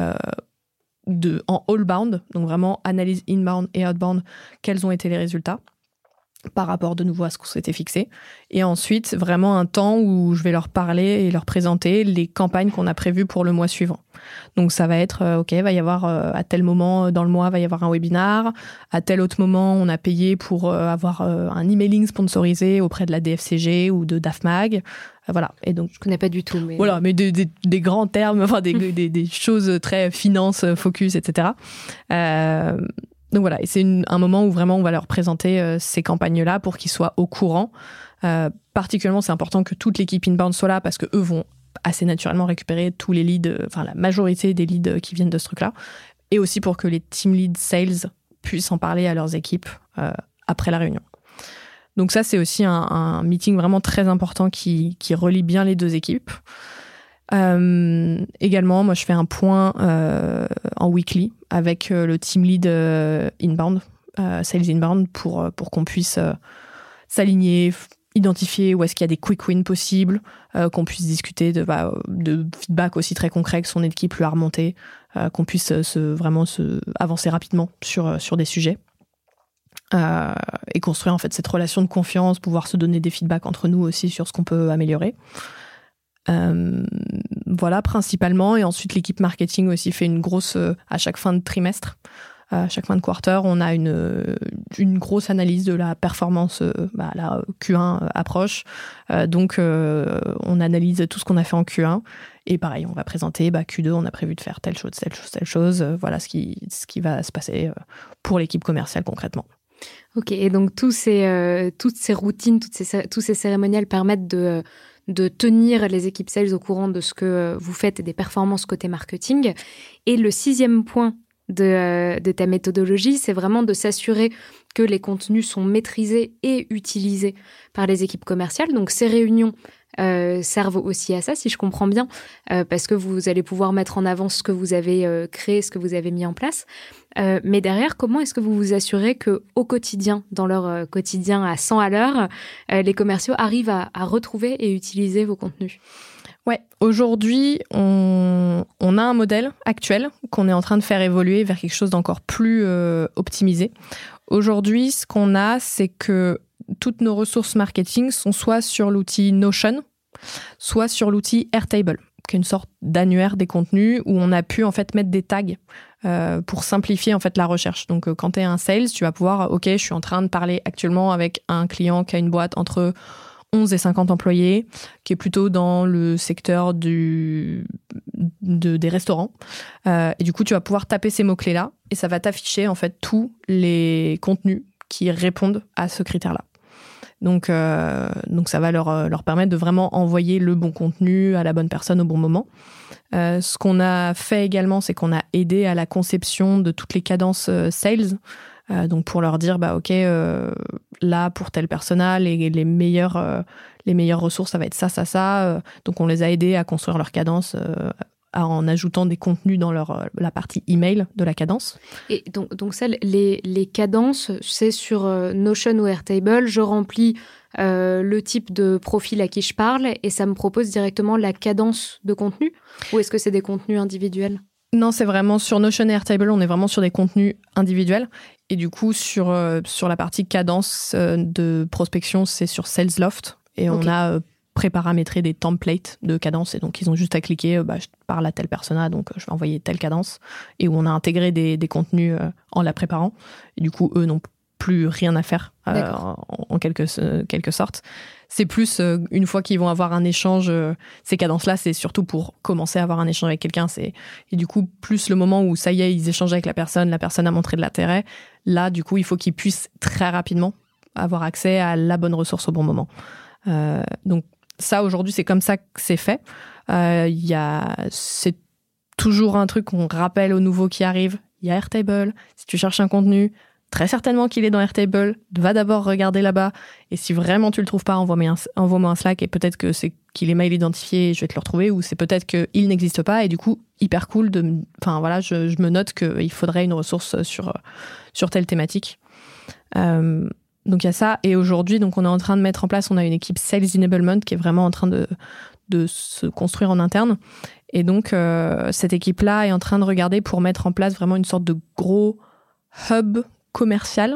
en all-bound, donc vraiment analyse inbound et outbound, quels ont été les résultats par rapport de nouveau à ce qu'on s'était fixé. Et ensuite, vraiment un temps où je vais leur parler et leur présenter les campagnes qu'on a prévues pour le mois suivant. Donc ça va être, va y avoir à tel moment dans le mois, va y avoir un webinar. À tel autre moment, on a payé pour avoir un emailing sponsorisé auprès de la DFCG ou de DAFMAG. Voilà. Et donc, je connais pas du tout. Mais... Voilà, mais des grands termes, enfin des choses très finance, focus, etc. Donc voilà, et c'est un moment où vraiment on va leur présenter ces campagnes-là pour qu'ils soient au courant. Particulièrement, c'est important que toute l'équipe inbound soit là parce que eux vont assez naturellement récupérer tous les leads, la majorité des leads qui viennent de ce truc-là. Et aussi pour que les team lead sales puissent en parler à leurs équipes après la réunion. Donc ça, c'est aussi un meeting vraiment très important qui relie bien les deux équipes. Également, moi, je fais un point en weekly avec le team lead inbound, sales inbound, pour qu'on puisse s'aligner, identifier où est-ce qu'il y a des quick wins possibles, qu'on puisse discuter de feedback aussi très concret que son équipe lui a remonté, qu'on puisse vraiment avancer rapidement sur des sujets. Et construire en fait cette relation de confiance, pouvoir se donner des feedbacks entre nous aussi sur ce qu'on peut améliorer. Voilà principalement, et ensuite l'équipe marketing aussi fait une grosse à chaque fin de trimestre, à chaque fin de quarter, on a une grosse analyse de la performance. La Q1 approche, donc on analyse tout ce qu'on a fait en Q1 et pareil on va présenter Q2 on a prévu de faire telle chose, voilà ce qui va se passer pour l'équipe commerciale concrètement. Ok, et donc toutes ces routines, tous ces cérémoniels permettent de tenir les équipes sales au courant de ce que vous faites et des performances côté marketing. Et le 6e point de ta méthodologie, c'est vraiment de s'assurer que les contenus sont maîtrisés et utilisés par les équipes commerciales. Donc ces réunions servent aussi à ça, si je comprends bien, parce que vous allez pouvoir mettre en avant ce que vous avez créé, ce que vous avez mis en place. Mais derrière, comment est-ce que vous vous assurez qu'au quotidien, dans leur quotidien à 100 à l'heure, les commerciaux arrivent à retrouver et utiliser vos contenus ? Ouais, aujourd'hui, on a un modèle actuel qu'on est en train de faire évoluer vers quelque chose d'encore plus optimisé. Aujourd'hui, ce qu'on a, c'est que toutes nos ressources marketing sont soit sur l'outil Notion, soit sur l'outil Airtable, qui est une sorte d'annuaire des contenus où on a pu en fait mettre des tags pour simplifier en fait la recherche. Donc quand tu es un sales, tu vas pouvoir, je suis en train de parler actuellement avec un client qui a une boîte entre 11 et 50 employés, qui est plutôt dans le secteur des restaurants. Et du coup, tu vas pouvoir taper ces mots-clés-là et ça va t'afficher en fait tous les contenus qui répondent à ce critère-là. Donc ça va leur permettre de vraiment envoyer le bon contenu à la bonne personne au bon moment. Ce qu'on a fait également, c'est qu'on a aidé à la conception de toutes les cadences sales. Donc pour leur dire, là, pour tel persona, les meilleures ressources, ça va être ça. Donc on les a aidés à construire leur cadence en ajoutant des contenus dans la partie email de la cadence. Et donc ça, les cadences, c'est sur Notion ou Airtable. Je remplis le type de profil à qui je parle et ça me propose directement la cadence de contenu, ou est-ce que c'est des contenus individuels ? Non, c'est vraiment sur Notion et Airtable, on est vraiment sur des contenus individuels. Et du coup, sur la partie cadence de prospection, c'est sur Salesloft. Et on a préparamétré des templates de cadence. Et donc, ils ont juste à cliquer, je parle à telle persona, donc je vais envoyer telle cadence. Et où on a intégré des contenus en la préparant. Et du coup, eux n'ont plus rien à faire en quelque sorte. C'est plus, une fois qu'ils vont avoir un échange, ces cadences-là, c'est surtout pour commencer à avoir un échange avec quelqu'un. Et du coup, plus le moment où, ça y est, ils échangent avec la personne a montré de l'intérêt. Là, du coup, il faut qu'ils puissent très rapidement avoir accès à la bonne ressource au bon moment. Donc ça, aujourd'hui, c'est comme ça que c'est fait. C'est toujours un truc qu'on rappelle aux nouveaux qui arrivent. il y a Airtable. Si tu cherches un contenu, très certainement qu'il est dans Airtable. Va d'abord regarder là-bas. Et si vraiment tu le trouves pas, envoie-moi un Slack et peut-être que c'est qu'il est mail identifié et je vais te le retrouver, ou c'est peut-être qu'il n'existe pas et du coup, hyper cool je me note qu'il faudrait une ressource sur telle thématique. Donc il y a ça. Et aujourd'hui, donc on est en train de mettre en place, on a une équipe Sales Enablement qui est vraiment en train de se construire en interne. Et donc cette équipe-là est en train de regarder pour mettre en place vraiment une sorte de gros hub commercial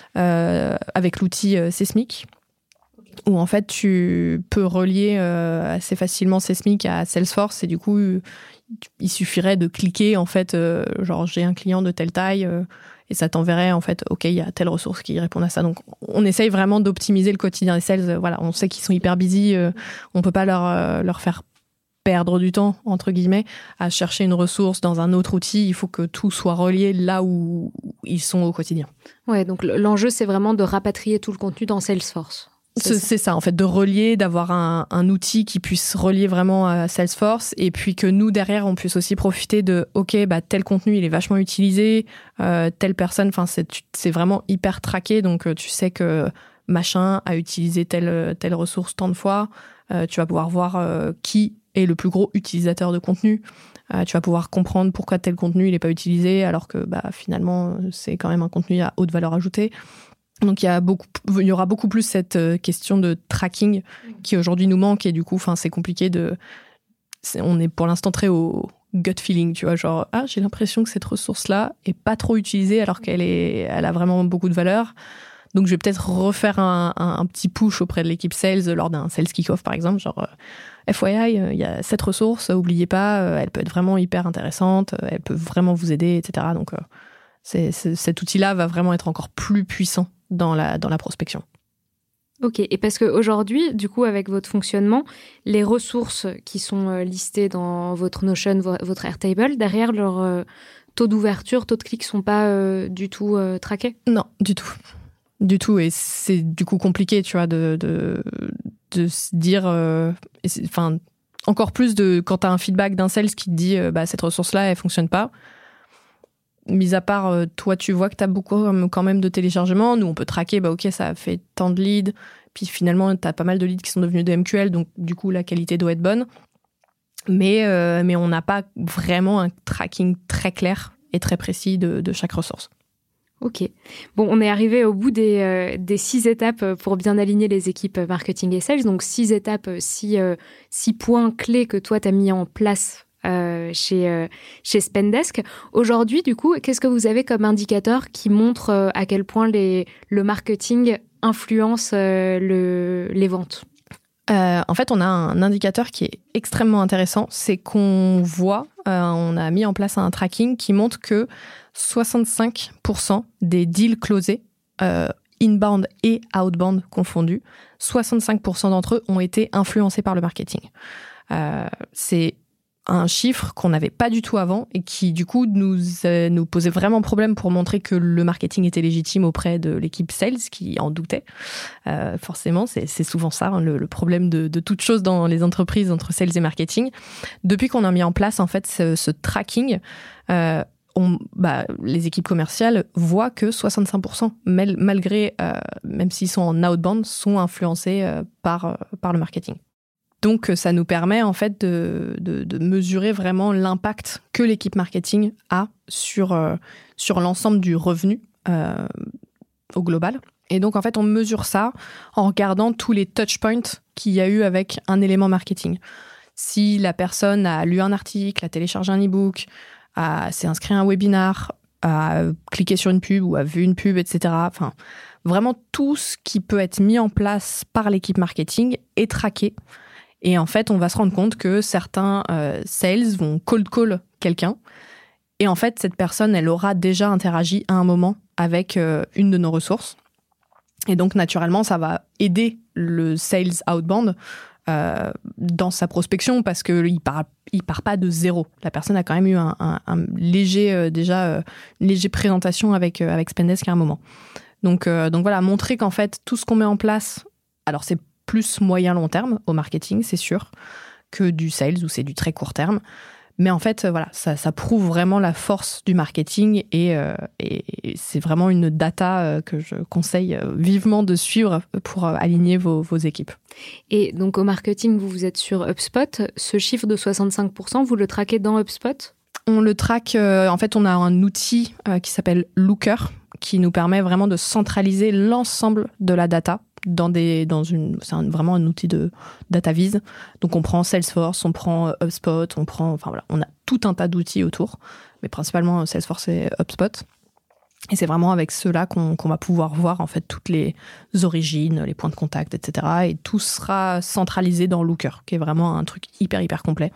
avec l'outil Seismic, où en fait tu peux relier assez facilement Seismic à Salesforce et du coup il suffirait de cliquer en fait genre j'ai un client de telle taille et ça t'enverrait en fait ok il y a telle ressource qui répond à ça. Donc on essaye vraiment d'optimiser le quotidien des sales. Voilà, on sait qu'ils sont hyper busy, on peut pas leur faire perdre du temps, entre guillemets, à chercher une ressource dans un autre outil. Il faut que tout soit relié là où ils sont au quotidien. Ouais, donc l'enjeu, c'est vraiment de rapatrier tout le contenu dans Salesforce. C'est ça, en fait, de relier, d'avoir un outil qui puisse relier vraiment à Salesforce et puis que nous, derrière, on puisse aussi profiter de « Ok, tel contenu, il est vachement utilisé, telle personne, enfin, c'est vraiment hyper traqué, donc tu sais que machin a utilisé telle ressource tant de fois. Tu vas pouvoir voir qui est le plus gros utilisateur de contenu. Tu vas pouvoir comprendre pourquoi tel contenu il n'est pas utilisé alors que finalement c'est quand même un contenu à haute valeur ajoutée. Donc il y aura beaucoup plus cette question de tracking qui aujourd'hui nous manque et du coup c'est compliqué on est pour l'instant très au gut feeling, tu vois, genre j'ai l'impression que cette ressource là est pas trop utilisée alors elle a vraiment beaucoup de valeur. Donc je vais peut-être refaire un petit push auprès de l'équipe sales lors d'un sales kick-off par exemple, genre FYI, il y a cette ressource, oubliez pas, elle peut être vraiment hyper intéressante, elle peut vraiment vous aider, etc. Donc cet outil-là va vraiment être encore plus puissant dans la prospection. Ok, et parce qu'aujourd'hui, du coup, avec votre fonctionnement, les ressources qui sont listées dans votre Notion, votre Airtable, derrière leur taux d'ouverture, taux de clic sont pas du tout traqués ? Non, du tout. Du tout, et c'est du coup compliqué, tu vois, de se dire... encore plus quand tu as un feedback d'un sales qui te dit cette ressource-là, elle fonctionne pas. Mis à part, toi, tu vois que tu as beaucoup quand même de téléchargements. Nous, on peut traquer, ok, ça a fait tant de leads. Puis finalement, tu as pas mal de leads qui sont devenus des MQL, donc du coup, la qualité doit être bonne. Mais on n'a pas vraiment un tracking très clair et très précis de chaque ressource. Ok. Bon, on est arrivé au bout des 6 étapes pour bien aligner les équipes marketing et sales. Donc 6 étapes, 6 points clés que toi, tu as mis en place chez Spendesk. Aujourd'hui, du coup, qu'est-ce que vous avez comme indicateur qui montre à quel point le marketing influence les ventes ? En fait, on a un indicateur qui est extrêmement intéressant. C'est qu'on voit, on a mis en place un tracking qui montre que 65% des deals closés, inbound et outbound confondus, 65% d'entre eux ont été influencés par le marketing. C'est un chiffre qu'on n'avait pas du tout avant et qui, du coup, nous posait vraiment problème pour montrer que le marketing était légitime auprès de l'équipe sales qui en doutait. Forcément, c'est souvent ça, le problème de toute chose dans les entreprises entre sales et marketing. Depuis qu'on a mis en place, en fait, ce tracking, les équipes commerciales voient que 65%, malgré, même s'ils sont en outbound, sont influencés par le marketing. Donc, ça nous permet en fait de mesurer vraiment l'impact que l'équipe marketing a sur l'ensemble du revenu au global. Et donc, en fait, on mesure ça en regardant tous les touchpoints qu'il y a eu avec un élément marketing. Si la personne a lu un article, a téléchargé un e-book, s'est inscrit à un webinar, a cliqué sur une pub ou a vu une pub, etc. Enfin, vraiment tout ce qui peut être mis en place par l'équipe marketing est traqué. Et en fait, on va se rendre compte que certains sales vont cold call quelqu'un. Et en fait, cette personne, elle aura déjà interagi à un moment avec une de nos ressources. Et donc, naturellement, ça va aider le sales outbound dans sa prospection parce qu'il part pas de zéro. La personne a quand même eu un léger, une légère présentation avec Spendesk à un moment. Donc voilà, montrer qu'en fait, tout ce qu'on met en place, alors c'est plus moyen long terme au marketing, c'est sûr, que du sales où c'est du très court terme. Mais en fait, voilà, ça prouve vraiment la force du marketing et c'est vraiment une data que je conseille vivement de suivre pour aligner vos équipes. Et donc au marketing, vous êtes sur HubSpot. Ce chiffre de 65%, vous le traquez dans HubSpot ? On le traque, en fait, on a un outil qui s'appelle Looker qui nous permet vraiment de centraliser l'ensemble de la data vraiment un outil de data vise. Donc on prend Salesforce, on prend HubSpot, on a tout un tas d'outils autour, mais principalement Salesforce et HubSpot. Et c'est vraiment avec ceux-là qu'on va pouvoir voir en fait toutes les origines, les points de contact, etc. Et tout sera centralisé dans Looker, qui est vraiment un truc hyper complet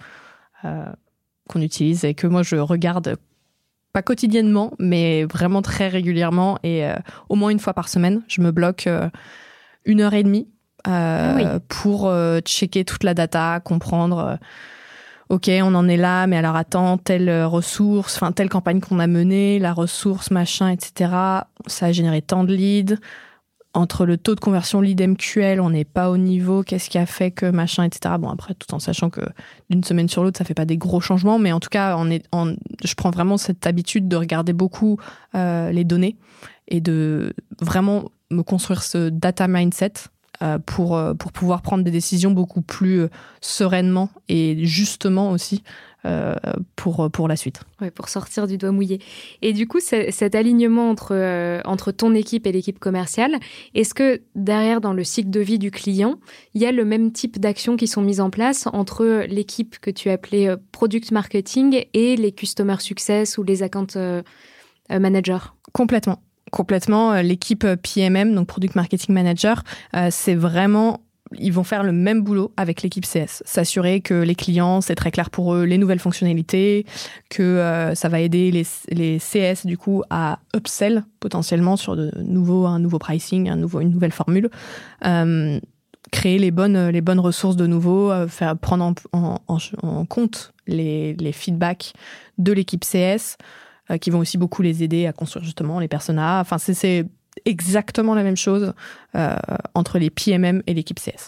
qu'on utilise et que moi je regarde pas quotidiennement, mais vraiment très régulièrement et au moins une fois par semaine, je me bloque 1h30 pour checker toute la data, comprendre ok, on en est là, mais alors attends, telle ressource, telle campagne qu'on a menée, la ressource, machin, etc. Ça a généré tant de leads. Entre le taux de conversion lead MQL, on n'est pas au niveau, qu'est-ce qui a fait que machin, etc. Bon, après, tout en sachant que d'une semaine sur l'autre, ça fait pas des gros changements, mais en tout cas, je prends vraiment cette habitude de regarder beaucoup les données et de vraiment me construire ce data mindset pour pouvoir prendre des décisions beaucoup plus sereinement et justement aussi pour la suite. Oui, pour sortir du doigt mouillé. Et du coup, cet alignement entre ton équipe et l'équipe commerciale, est-ce que derrière, dans le cycle de vie du client, il y a le même type d'actions qui sont mises en place entre l'équipe que tu appelais Product Marketing et les Customer Success ou les Account Managers ? Complètement. L'équipe PMM, donc Product Marketing Manager, c'est vraiment... Ils vont faire le même boulot avec l'équipe CS. S'assurer que les clients, c'est très clair pour eux, les nouvelles fonctionnalités, que ça va aider les CS, du coup, à upsell potentiellement sur un nouveau pricing, une nouvelle formule. Créer les bonnes ressources de nouveau, prendre en compte les feedbacks de l'équipe CS, qui vont aussi beaucoup les aider à construire justement les personas. Enfin, c'est exactement la même chose entre les PMM et l'équipe CS.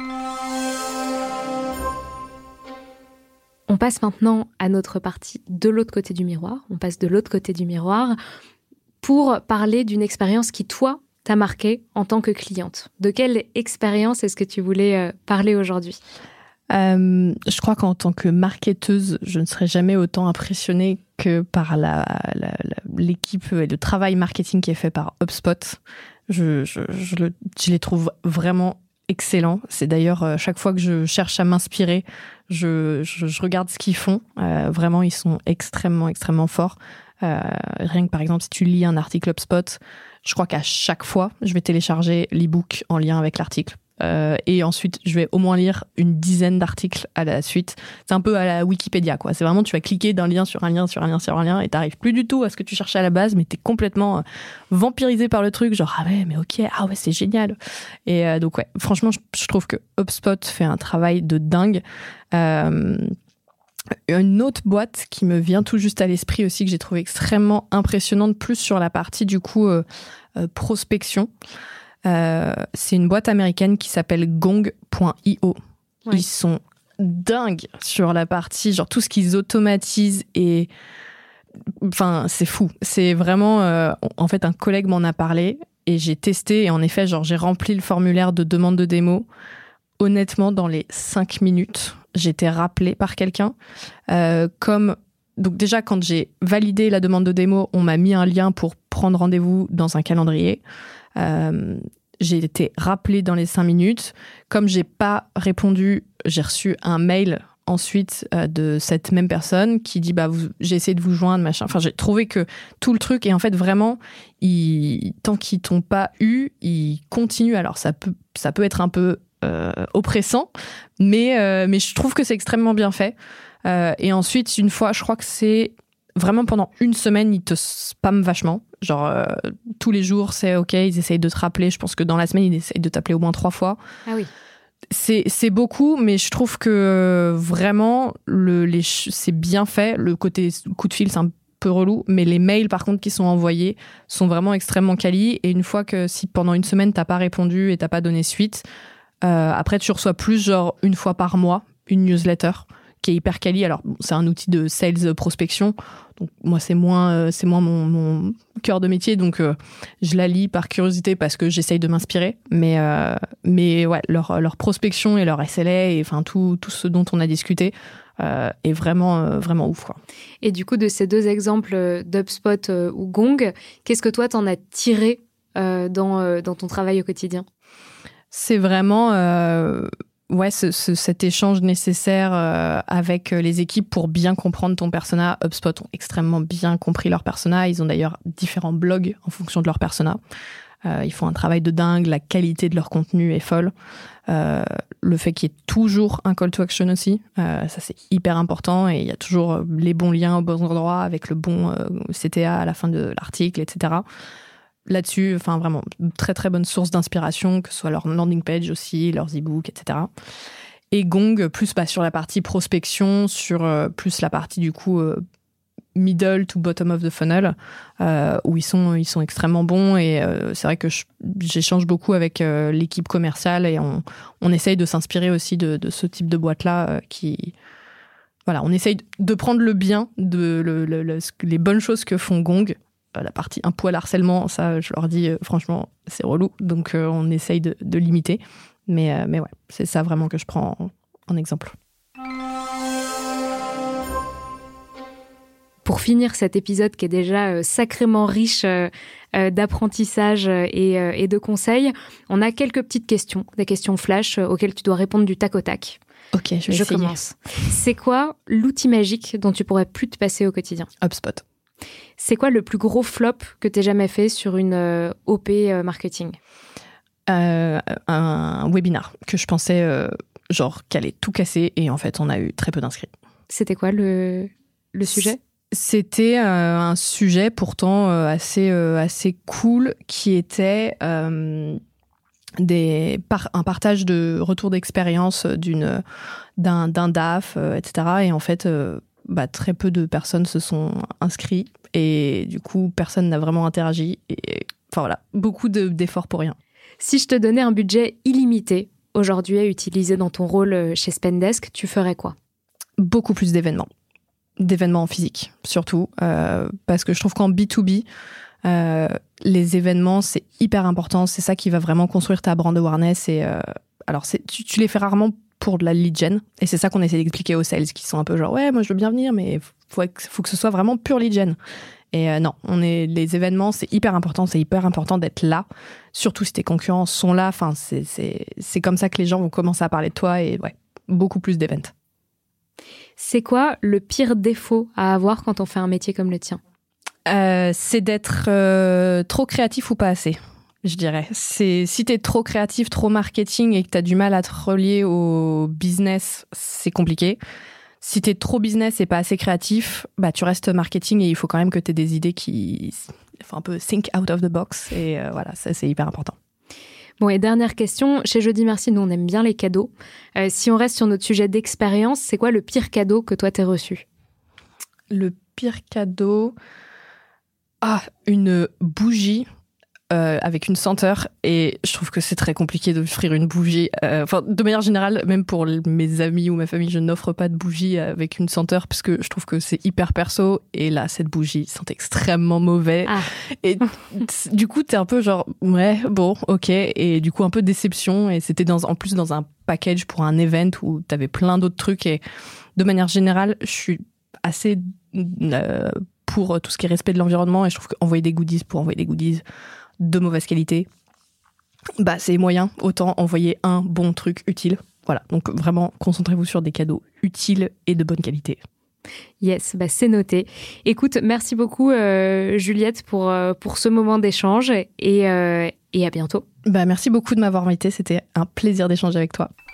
On passe maintenant à notre partie de l'autre côté du miroir. On passe de l'autre côté du miroir pour parler d'une expérience qui, toi, t'a marqué en tant que cliente. De quelle expérience est-ce que tu voulais parler aujourd'hui ? Je crois qu'en tant que marketeuse, je ne serais jamais autant impressionnée que par l'équipe et le travail marketing qui est fait par HubSpot. Je les trouve vraiment excellents. C'est d'ailleurs, chaque fois que je cherche à m'inspirer, je regarde ce qu'ils font. Vraiment, ils sont extrêmement forts. Rien que par exemple, si tu lis un article HubSpot, je crois qu'à chaque fois, je vais télécharger l'e-book en lien avec l'article. Et ensuite, je vais au moins lire une dizaine d'articles à la suite. C'est un peu à la Wikipédia, quoi. C'est vraiment, tu vas cliquer d'un lien sur un lien sur un lien sur un lien et t'arrives plus du tout à ce que tu cherchais à la base, mais t'es complètement vampirisé par le truc. Genre, mais ok, c'est génial. Et donc, ouais, franchement, je trouve que HubSpot fait un travail de dingue. Une autre boîte qui me vient tout juste à l'esprit aussi, que j'ai trouvé extrêmement impressionnante, plus sur la partie, du coup, prospection. C'est une boîte américaine qui s'appelle Gong.io. Ouais. Ils sont dingues sur la partie, genre tout ce qu'ils automatisent et... Enfin, c'est fou. C'est vraiment... en fait, un collègue m'en a parlé et j'ai testé et en effet, genre, j'ai rempli le formulaire de demande de démo. Honnêtement, dans les 5 minutes, j'étais rappelée par quelqu'un. Donc déjà, quand j'ai validé la demande de démo, on m'a mis un lien pour prendre rendez-vous dans un calendrier. J'ai été rappelée dans les 5 minutes. Comme j'ai pas répondu, j'ai reçu un mail ensuite de cette même personne qui dit j'ai essayé de vous joindre, machin. Enfin, j'ai trouvé que tout le truc, et en fait vraiment, tant qu'ils t'ont pas eu, ils continuent. Alors ça peut être un peu oppressant, mais je trouve que c'est extrêmement bien fait. Et ensuite, une fois, je crois que c'est vraiment pendant une semaine, ils te spamment vachement. Genre, tous les jours, c'est OK, ils essayent de te rappeler. Je pense que dans la semaine, ils essayent de t'appeler au moins 3 fois. Ah oui. C'est beaucoup, mais je trouve que vraiment, c'est bien fait. Le côté coup de fil, c'est un peu relou, mais les mails, par contre, qui sont envoyés sont vraiment extrêmement quali. Et une fois que, si pendant une semaine, t'as pas répondu et t'as pas donné suite, après, tu reçois plus, genre, une fois par mois, une newsletter qui est hyper quali. Alors, c'est un outil de sales prospection. Donc, moi, c'est moins mon cœur de métier. Donc, je la lis par curiosité parce que j'essaye de m'inspirer. Mais ouais, leur prospection et leur SLA et enfin, tout ce dont on a discuté est vraiment, vraiment ouf, quoi. Et du coup, de ces 2 exemples d'HubSpot ou Gong, qu'est-ce que toi, t'en as tiré dans ton travail au quotidien? C'est vraiment cet échange nécessaire avec les équipes pour bien comprendre ton persona. HubSpot ont extrêmement bien compris leur persona. Ils ont d'ailleurs différents blogs en fonction de leur persona. Ils font un travail de dingue. La qualité de leur contenu est folle. Le fait qu'il y ait toujours un call to action aussi, ça c'est hyper important. Et il y a toujours les bons liens au bon endroit avec le bon CTA à la fin de l'article, etc. Là-dessus, enfin vraiment, très très bonne source d'inspiration, que ce soit leur landing page aussi, leurs e-books, etc. Et Gong, plus sur la partie prospection, sur plus la partie du coup middle to bottom of the funnel, où ils sont extrêmement bons. Et c'est vrai que j'échange beaucoup avec l'équipe commerciale et on essaye de s'inspirer aussi de ce type de boîte-là voilà, on essaye de prendre le bien, les bonnes choses que font Gong. La partie un poil harcèlement, ça, je leur dis, franchement, c'est relou. Donc, on essaye de limiter. Mais ouais, c'est ça vraiment que je prends en exemple. Pour finir cet épisode qui est déjà sacrément riche d'apprentissage et de conseils, on a quelques petites questions, des questions flash auxquelles tu dois répondre du tac au tac. Ok, je vais essayer. Commence. C'est quoi l'outil magique dont tu pourrais plus te passer au quotidien? HubSpot. C'est quoi le plus gros flop que tu aies jamais fait sur une OP marketing? Un webinar que je pensais qu'elle allait tout casser et en fait on a eu très peu d'inscrits. C'était quoi le sujet? C'était un sujet pourtant assez cool qui était un partage de retour d'expérience d'un DAF, etc. Et en fait très peu de personnes se sont inscrits et du coup personne n'a vraiment interagi et enfin voilà, beaucoup d'efforts pour rien. Si je te donnais un budget illimité aujourd'hui à utiliser dans ton rôle chez Spendesk, tu ferais quoi? Beaucoup plus d'événements en physique surtout, parce que je trouve qu'en B2B les événements c'est hyper important, c'est ça qui va vraiment construire ta brand awareness et alors tu les fais rarement pour de la lead gen, et c'est ça qu'on essaie d'expliquer aux sales qui sont un peu genre ouais moi je veux bien venir mais faut que ce soit vraiment pure lead gen. Et non, les événements c'est hyper important d'être là, surtout si tes concurrents sont là. Enfin c'est comme ça que les gens vont commencer à parler de toi et ouais, beaucoup plus d'événements. C'est quoi le pire défaut à avoir quand on fait un métier comme le tien? C'est d'être trop créatif ou pas assez. Je dirais. Si t'es trop créatif, trop marketing et que t'as du mal à te relier au business, c'est compliqué. Si t'es trop business et pas assez créatif, tu restes marketing et il faut quand même que t'aies des idées qui font un peu think out of the box. Et voilà, ça c'est hyper important. Bon, et dernière question. Chez Jeudi Merci, nous on aime bien les cadeaux. Si on reste sur notre sujet d'expérience, c'est quoi le pire cadeau que toi t'aies reçu? Le pire cadeau... une bougie avec une senteur, et je trouve que c'est très compliqué d'offrir une bougie. De manière générale, même pour mes amis ou ma famille, je n'offre pas de bougie avec une senteur parce que je trouve que c'est hyper perso. Et là, cette bougie sent extrêmement mauvais. Et du coup, t'es un peu genre ouais, bon, ok. Et du coup, un peu déception. Et c'était en plus dans un package pour un event où t'avais plein d'autres trucs. Et de manière générale, je suis assez pour tout ce qui est respect de l'environnement, et je trouve qu'envoyer des goodies pour envoyer des goodies de mauvaise qualité, c'est moyen. Autant envoyer un bon truc utile. Voilà, donc vraiment concentrez-vous sur des cadeaux utiles et de bonne qualité. Yes, c'est noté. Écoute, merci beaucoup Juliette pour ce moment d'échange et à bientôt. Merci beaucoup de m'avoir invitée, c'était un plaisir d'échanger avec toi.